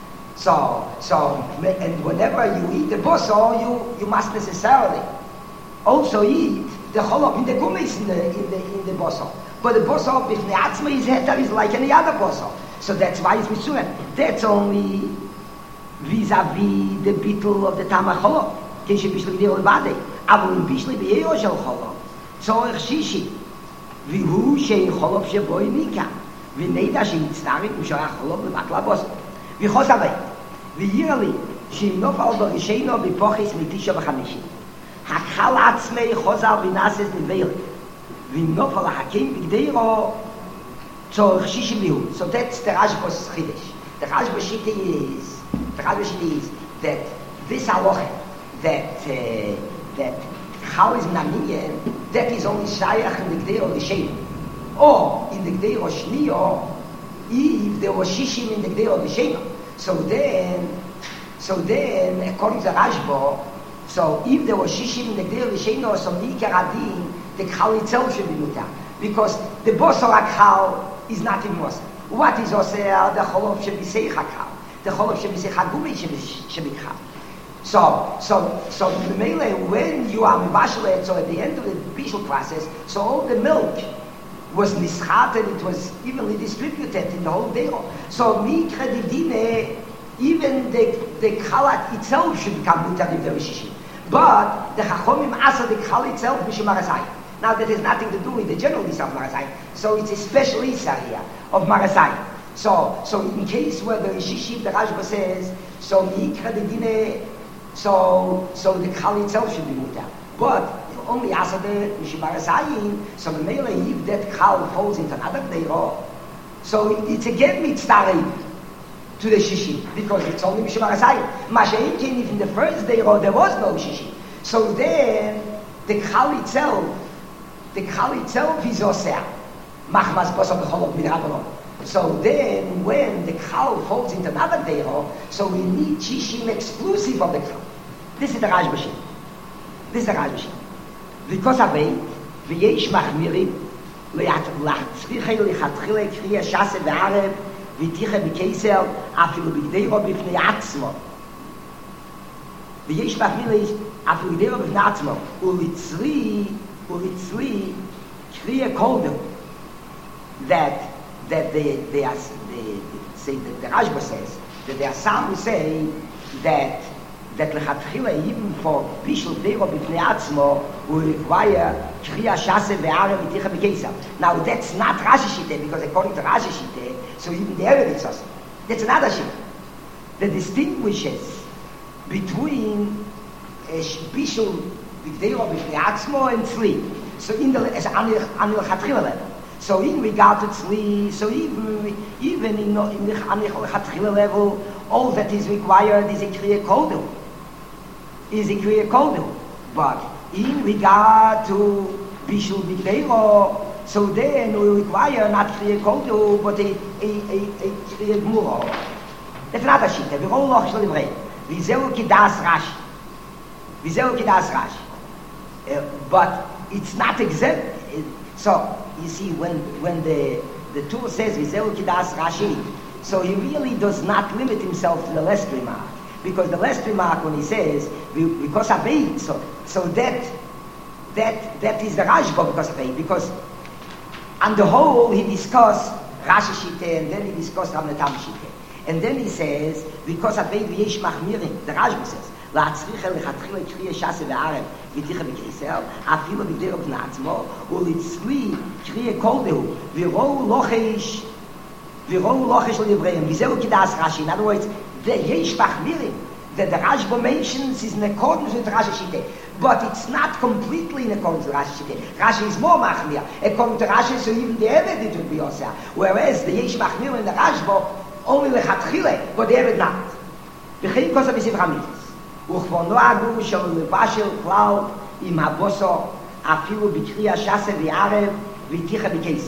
So, so, and whenever you eat the Bosor, you, you must necessarily also eat the Cholov in the Gumei in the, in the, in the Bosor. But the Bosor, Bifnei Atzma is Heter, is like any other Bosor. So that's why it's Mitzuren. That's only vis-a-vis the bittul of the Tamar Cholov. Ken shebishli b'dei olvadei. Avol im bishli b'yeyo shel Cholov. Tzorech shishi. V'hu shein Cholov sheboi nika. V'neida sheyitztarit m'shoyach Cholov l'mat labos. V'chos avei. V'yirali sheim nofal b'risheino b'pochis mitisha v'chamishi. Hakal atzmei chozal v'nases niveilit. V'im nofal hakim b'gdeiro tzorech shishi v'hu. So that's the Rashbos Chidesh. The Rashbos Shita is The Rashbos is that this halacha, that uh, that how is Namiyan, that is only shayach in the Gdeiro L'Shem. Or in the Gdeiro Shniyo, if there was Shishim in the Gdeiro L'Shem. So then, so then, according to Rashba, so if there was Shishim in the Gdeiro L'Shem, so Mikar Adin, the Chal itself should be mutar. Because the Bosor HaKhal is not in Mosar. What is Oseh? The Cholov should be Seich HaKhal. The Cholov should be Sechagumei should be Chal. So, so, so the Mele, when you are Mivashelet, so at the end of the Bishul process, so all the milk was nischat and it was evenly distributed in the whole day. So Mikra Didine, even the the Chalat itself should become mutar if there is Shishim. But the Chachomim asa the Chal itself Mishum Marasai. Now that has nothing to do with the general Isra of Marasai. So it's a special Isra here of Marasai. So, so in case where there is Shishim, the Rashba says, so Mikra Didine, so so the Chal itself should be mutar. But only after the Mishibarasayim, so the Mele, if that Chal falls into another Deiro, so it's again mitzvah to the Shishim, because it's only Mishibarasayim. Masha'inkin, if in the first Deiro there was no Shishim, so then the Chal itself, the Chal itself is Oseh. Machmas Bosor B'cholov Midrabanon. So then, when the Chal falls into another Deiro, so we need Shishim exclusive of the Chal. This is the Rashba. This is the Rashba. Because of it, ויש מחמירים להצריך לכתחילה קריאה שסה וערב ותיכה בקיסר אפילו בגדירו בפני עצמו. ויש מחמירים אפילו בגדירו בפני עצמו. ולצרי, ולצרי קריאה קודם. That, that they, they are, they, say that the Rashba says, that there are some who say that that lechatchila even for bishul deiro b'fnei atzmo will require kriya shase ve'are v'ticha b'keisel. Now that's not Rashi Shiteh, because according to Rashi Shiteh, so even there it is also. That's another Shiteh that distinguishes between uh, bishul deiro b'fnei atzmo and tzli. So in the as an lechatchila level. So in regard to tzli, so even even in, in the lechatchila level, all that is required is a kriya kodu. Is a kriya kodu. But in regard to bishul b'deiro, so then we require not kriya kodu, but a a a, a kriya gmuro. That's another shita. We all loch shlivrei. V'zeu kidas Rashi. V'zeu kidas Rashi. Uh, but it's not exempt. So you see, when when the the Tur says V'zeu kidas Rashi, so he really does not limit himself to the last remark, because the last remark when he says because of it, so so that that that is the Rashba because of it, because on the whole he discussed Rashi Shiteh and then he discussed Ramnatam Shiteh, and then he says because of it v'yesh machmirim. The Rashba says la'atzricha lechatchila kriya shase ve'arev v'ticha b'keisel afilu b'deiro b'nei atzmo u'litzli kriya kol dehu v'rou lochesh v'rou lochesh l'yivreim v'zeu kidas Rashi. In other words, the yesh machmirim that the Rashba mentions is in accordance with Rashi Shiteh, but it's not completely in accordance with Rashi Shiteh. Rashi is more machmir. According to Rashi, so even the Eved it would be also. Whereas the yesh machmir in the Rashba only lechatchila, but the Eved not. V'chein kosa b'siv hamitzvos. וכבר נוהגו של לבשל כלל עם הבוסו אפילו בקריאה שסה וערב ותיכה בקיסר.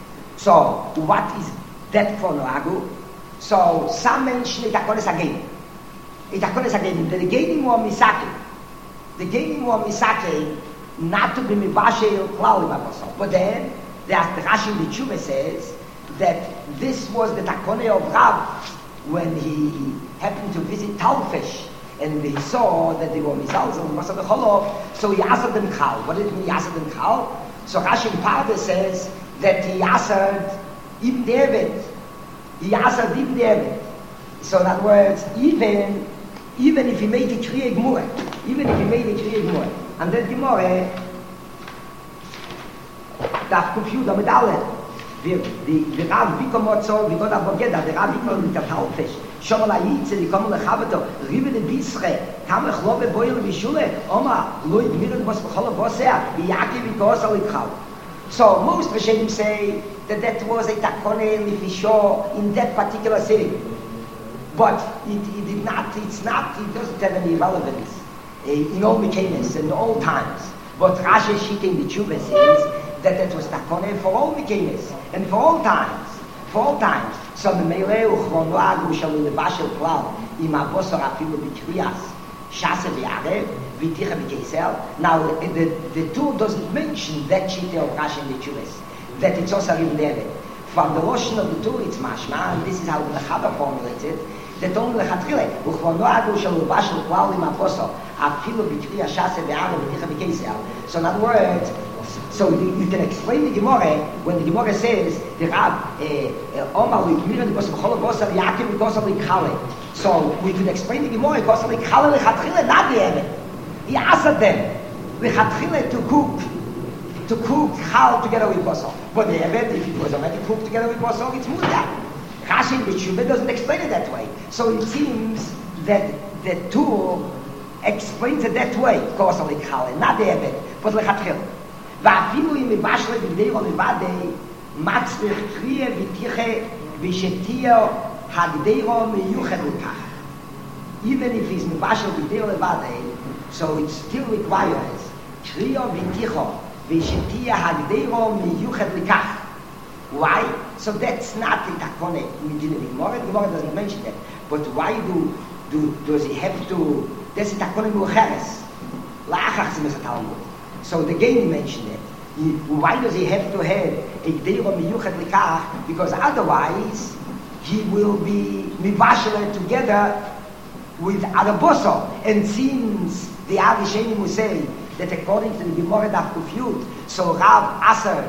So, what is that כבר נוהגו? So, some mention את הכל הסגנים. את הכל הסגנים. The גנים הוא המסקה. The גנים הוא המסקה not to be מבשל כלל עם הבוסו. But then, the Rashi in the Tshuva says that this was the takone of Rav when he happened to visit Talfish. And he saw that they were misalz and masad cholov, so he asked them chal. What did he mean he asked them chal? So Rashi in Pardes says that he asked Ibn David. He asked Ibn David. So in other words, even even if he made a kriya gemura, even if he made a kriya gemura, and that gemura daf confused the medallion. The the the Rav Bikomot so we got a bogeda. The Rav Bikomot with the talfish. שומע לאיצ די קומען לחבטו ריב די ביסרה קאמע חלוב בויל בישולה אומא לויד מירן וואס בחלל וואסער יאקי ווי קוסל קאו. So most Rishonim say that that was a takone lifisho in that particular city, but it, it did not, it's not, it doesn't have any relevance uh, in all Mikenes, in all times. But Rashi Shiteh in the Tshuva says that that was takone for all Mikenes and for all times. For all times. So the Meileh uchron noagu shalu lebashel klal im abosor afilu b'kriyas shase v'arev v'ticha b'keisel. Now the, the, the Tur doesn't mention that Shiteh of Rashi in the Tshuva, that it's also in there. From the Lashon of the Tur it's mashma, and this is how the Chaber formulates it, that only lechatchile uchron noagu shalu lebashel klal im abosor afilu b'kriyas shase v'arev v'ticha b'keisel. So in other words, so you, you can explain the Gemara when the Gemara says the Rab Omar Likmiran because of Chol Bosar Yakim because of Likhale. So we can explain the Gemara because of Likhale Lechatchile not the Eved. He asked them Lechatchile to cook to cook Chal together with Bosar. But the Eved, if it was already cooked together with Bosar, it's Mudah. Rashi in the Tshuva doesn't explain it that way. So it seems that the Tur explains it that way because of Likhale, not the Eved, but Lechatchile. ואפילו אם מבשל בגדירו לבדי מצריך קריאה ותיכה ושתהיה הגדירו מיוחד לכך. Even if he's מבשל בגדירו לבדי, so it still requires קריאה ותיכה ושתהיה הגדירו מיוחד לכך. Why? So that's not in Takone. We didn't in Gemara. Gemara doesn't mention that. But why do, do does he have to? That's in Takone Mucheres. La'achach zimmes Talmud. So the Geni mentioned it. He, why does he have to have a Gdeiro Miyuchat Likach? Because otherwise he will be Mivashel together with Araboso. And since the Arishenim will say that according to the Gemara Daf Kufyut, so Rav Aser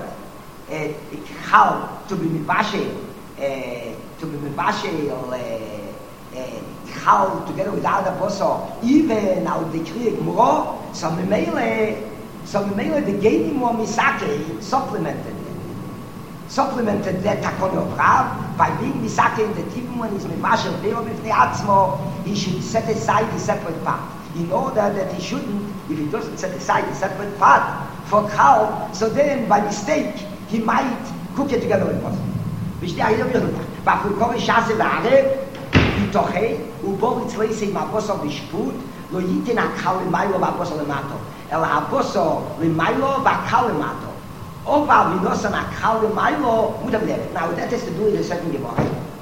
Chal to be Mivashel, to be Mivashel kal together with other boso, even out the krieg more, so me mele, so me mele the gaining more misake supplemented. Supplemented that takon of Rav by being misake in the team when he's mevashel veo b'fnei atzmo, he should set aside the separate part. In order that he shouldn't, if he doesn't set aside the separate part for kal, so then by mistake he might cook it together with boso. V'shtei ahiyom yodutach. Ba'fu kore shase v'arev, itochei, ubo litzleisei ma'boso v'shput, lo yitin ha'kal l'maylo v'aboso l'mato, el ha'boso l'maylo v'akal l'mato. Over Vinosan Akal Milo would have left. Now that has to do with a certain Gemara.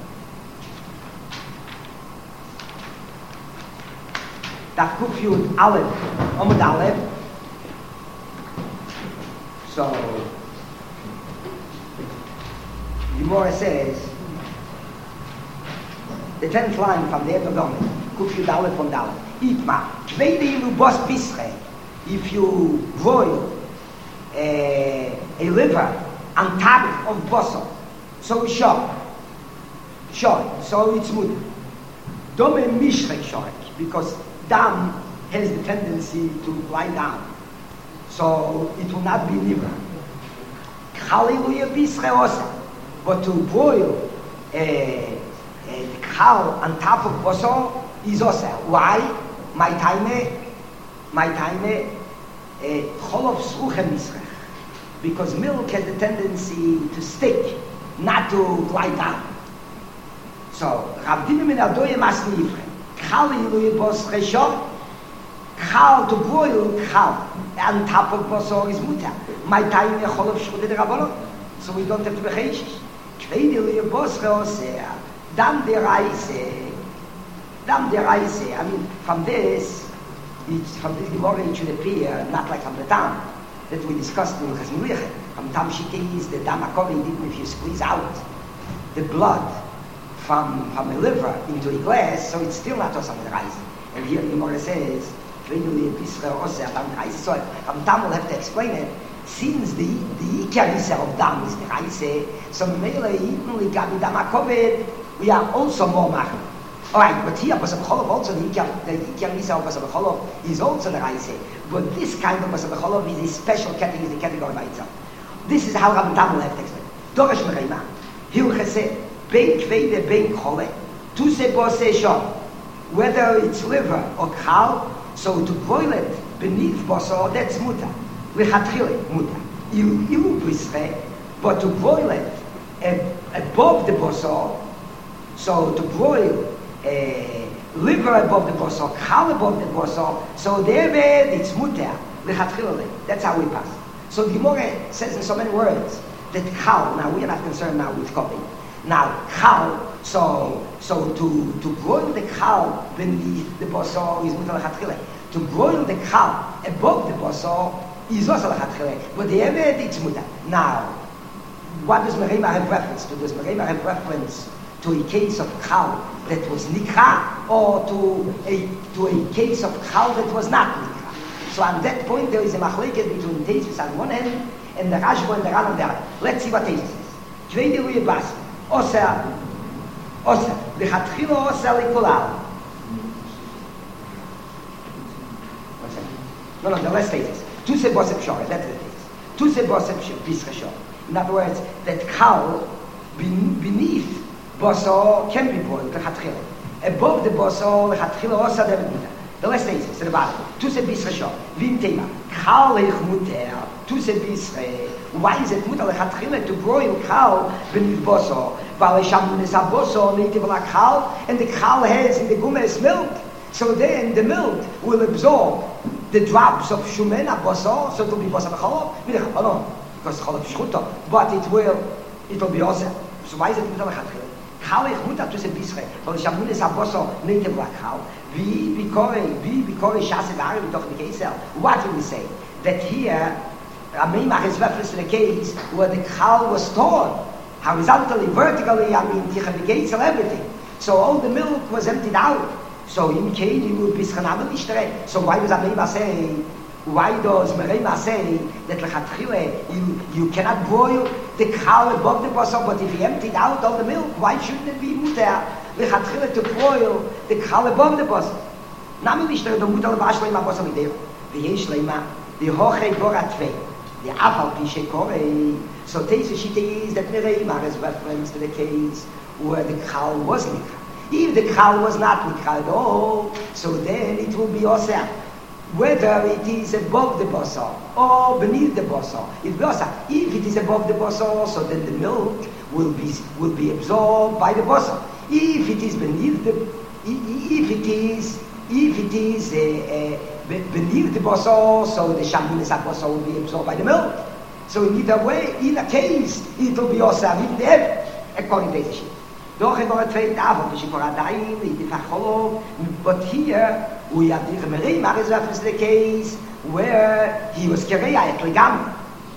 That Kufyud Aleph, Omud Aleph. So Gemara says the tenth line from the end of Domin, Kufyud Aleph from Dalet. Itma, Kveide Ilu Bos Pisre, if you boil A, a liver on top of boso, so it's short, short, so it's mutter. Don't be mishrek short, because dam has the tendency to lie down, so it will not be liver. Hallelujah, bisre osa, but to boil a, a cow on top of boso is osa. Why? My time, my time. Cholov sruchem misrech, because milk has the tendency to stick, not to glide down. So Rav Dina min Adoye mas nifre, kal ilu bos reshot, kal to boil kal on top of boso is muta. My time cholov shrude de rabbanon, so we don't have to be cheishish. Kveid ilu bos reosea, dam de raise, dam de raise. I mean, from this. It's from this Gemara it should appear not like from the Tam that we discussed in Chazon Muyachet. From Tam Shiki is the Dam HaKovi, even if you squeeze out the blood from from a liver into a glass, so it's still not Osam with rice. And here the Gemara says, so from Tam will have to explain it. Since the the Ikar of Dam is the rice, so Mele even we got the Dam HaKovi, we are also more machmir. Alright, but here Basar B'Cholov also, the Ikar Nisa of Basar B'Cholov is also the Raise. But this kind of Basar B'Cholov is a special category, is a category by itself. This is how Rabbi Tam will have to explain. Doresh Mereima, Hilche se, Bein Kveide, Bein Chole, Tu se bo se shom, whether it's liver or kal, so to boil it beneath Basar, that's muta. Lechatchile, muta. You, you brisre, but to boil it above the Basar, so to boil Uh, liver above the boso, kal above the boso, so there it's muter, lechatchilale. That's how we pass. So the Gemara says in so many words that kal, now we are not concerned now with copy. Now kal, so so to to broil the kal beneath the boso is muter lechatchile. To broil the kal above the boso is also lechatchile. But the eved it's muter. Now, what does Merima have reference to? Does Merima have reference to a case of cow that was nikra, or to a to a case of cow that was not nikra? So on that point there is a machleket between Teisus on one hand and the Rashba and the Ran on the other. Let's see what Teisus says. Kveide ruye bas, oser, oser, lechatchilo oser likolal. No, no, the last Teisus. Tu se bosep shore, that's the Teisus. Tu se bosep bisre shore. In other words, that cow beneath boso can be boiled, lechatchila. Above the boso, lechatchila osa devet muter. The last thing is, to the bottom, tu se bisre shor, vim tema, kal lech muter, tu se bisre. Why is it muter lechatchila to broil kal beneath boso? Weil sham nesa boso native la kal, and the kal has in the gumes milk. So then the milk will absorb the drops of shumena boso, so it will be boso b'cholov, midach alone, because cholov shchuto, but it will, it will be osa. So why is it muter lechatchila? Kal ich mutter tu se bisre, weil ich amule sa boso nete blakal. Wie bikore, wie bikore shase vare bitoch the case. What do we say? That here, Ramimach is reference to the case where the kal was torn, horizontally, vertically. I mean, ticha the gates and everything. So all the milk was emptied out. So in case you would bischanam ishtre. So why does Ramimach say? Why does Merima say that lechatchile you you cannot boil the cow above the boso, but if you emptied out all the milk, why shouldn't it be muter lechatchila to boil the kal above the basar. Namely, shter the mutal bashleim basar with the yesh leima the hoche boratvei the afal pishe korei. So this shit is that Nereimar is reference to the case where the kal was nikra. If the kal was not nikra at all, so then it will be oseh. Whether it is above the basar or beneath the basar, it will oseh. If it is above the basar, so then the milk will be will be absorbed by the basar. If it is beneath the, if it is if it is uh, uh, beneath the basar, so the shamunis basar will be absorbed by the milk. So in either way, in a case, it will be oseh in the head, according to this shit. Doch in our twee tafel, which is for Adaim, the Facholov, but here we have the Mereimar is reference to the case where he was Kereya at Legamre.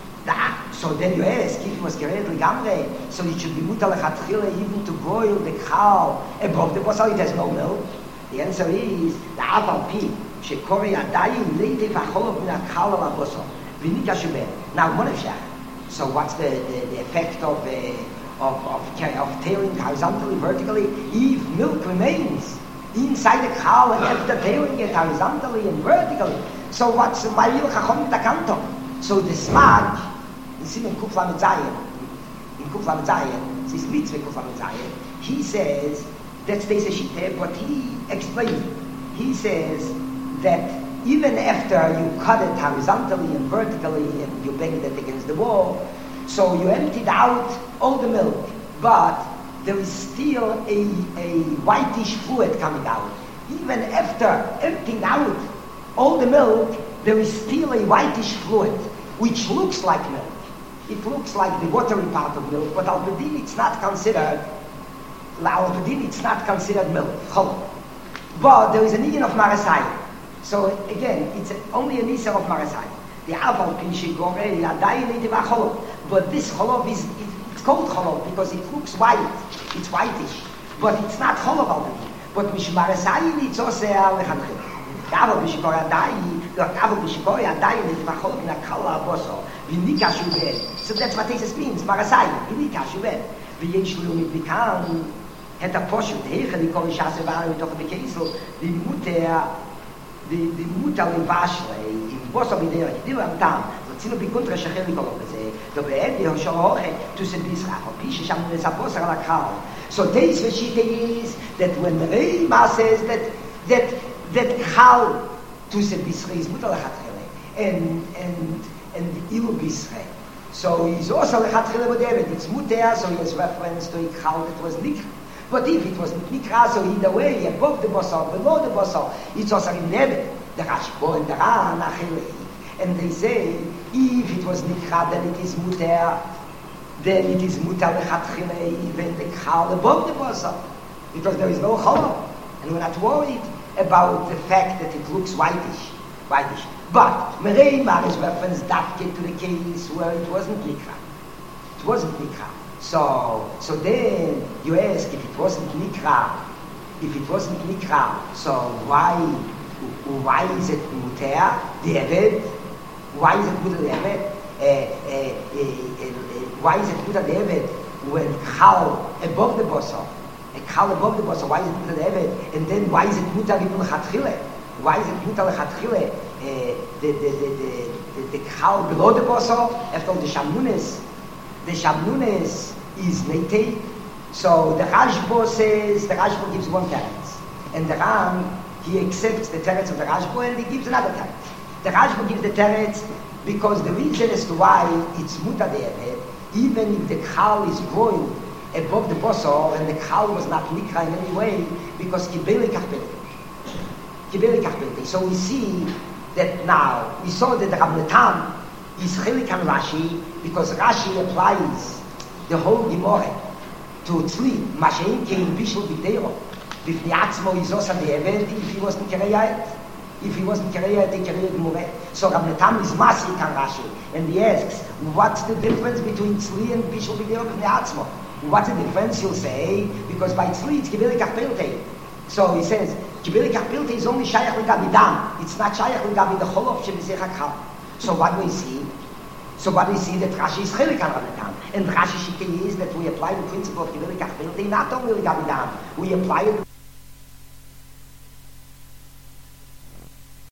So then you ask, if he was Kereya at Legamre, so it should be mutal lechatchila even to boil the cow above the basar, it has no milk. The answer is, the Afal Pi, Shekore Adaim, Leite Facholov, Min HaKal Al HaBasar, V'nika Shubeh. Now, Monefshach. So what's the, the, the effect of... Uh, Of, of, of tailing horizontally, vertically, if milk remains inside the cow and after tailing it horizontally and vertically. So what's my real chachom takanto? So the smudge, you see in Kuf Lamed Zayin, in Kuf Lamed Zayin, this is mitzvah Kuf Lamed Zayin, he says, that's the shite, but he explains, he says that even after you cut it horizontally and vertically and you bang it against the wall, so you emptied out all the milk, but there is still a, a whitish fluid coming out. Even after emptying out all the milk, there is still a whitish fluid, which looks like milk. It looks like the watery part of milk, but al-Bedin it's not considered, al-Bedin it's not considered milk, chol. But there is an Iyun of Marasai. So again, it's only an Iyun of Marasai. The Aval Pinshi Gorei, Adayin Eitiv HaCholov. But this cholov is, it's called cholov because it looks white, it's whitish, but it's not cholov already. But mishmarasayin it's also lechatchil. Gavo b'shikor adayi, gavo b'shikor adayi l'tmachol b'nakal ha'boso v'nika shubed. So that's what this means. Marasayin v'nika shubed. V'yesh l'umid b'kan het ha'poshut heichel l'kol shase v'arim v'toch b'keisel v'muter v'muter l'vashle v'boso v'deo yedilu amtam v'tzinu b'kuntra shechel l'kol b'ze to be say so this is that when the Reima says that that that Chal to say Bisre is mutal lechatchile and and and ilu Bisre, so he's also lechatchile with David. It's muter, so he has reference to a Chal that was nikra. But if it was nikra, so either way, above the basar, below the basar, it's also in David. The Rashbo and the Ran achile. And they say, if it was nikra, then it is muter, then it is muter lechatchile, even the chal above the basar, because there is no chol, and we're not worried about the fact that it looks whitish, whitish. But Mereimar is reference dafke to the case where it wasn't nikra, it wasn't nikra. So, so then you ask, if it wasn't nikra, if it wasn't nikra, so why, why is it muter? The Eved. Why is it muter Eved? Uh, uh, uh, uh, why is it muter Eved when chal above the basar, a chal above the basar? Why is it muter Eved? And then why is it muter lechatchile? Why is it muter lechatchile? The the the the the chal below the basar after the shamunes, the shamunes is neitei. So the Rashbo says the Rashbo gives one teretz, and the Ram he accepts the teretz of the Rashbo and he gives another teretz. The Rashba gives the teretz because the reason as to why it's mutar de'eved, even if the chal is growing above the basar and the chal was not nikra in any way, because kibeli kachbelte. Kibeli kachbelte. So we see that now, we saw that the Rav Natan is chelik on Rashi, because Rashi applies the whole Gemara to Tzli, Mashein kein bishul b'deiro, b'fnei atzmo is also de'eved if he wasn't kereyayet. If he wasn't Kereya, they Kereya Gemureh. So Rav Natan is Masik on Rashi, and he asks, what's the difference between Tzli and Bishul B'Deo and Atzmo? What's the difference? He'll say, because by Tzli it's Kibeli Kachpelte. So he says, Kibeli Kachpelte is only Shayach L'Gabi Dam. It's not Shayach L'Gabi the Cholof Shebizeh HaKal. So what do we see? So So what do you see that Rashi is chilik on Rabbi And Rashi Shikei is that we apply the principle of Chilik Achbel, not only Rabbi we apply it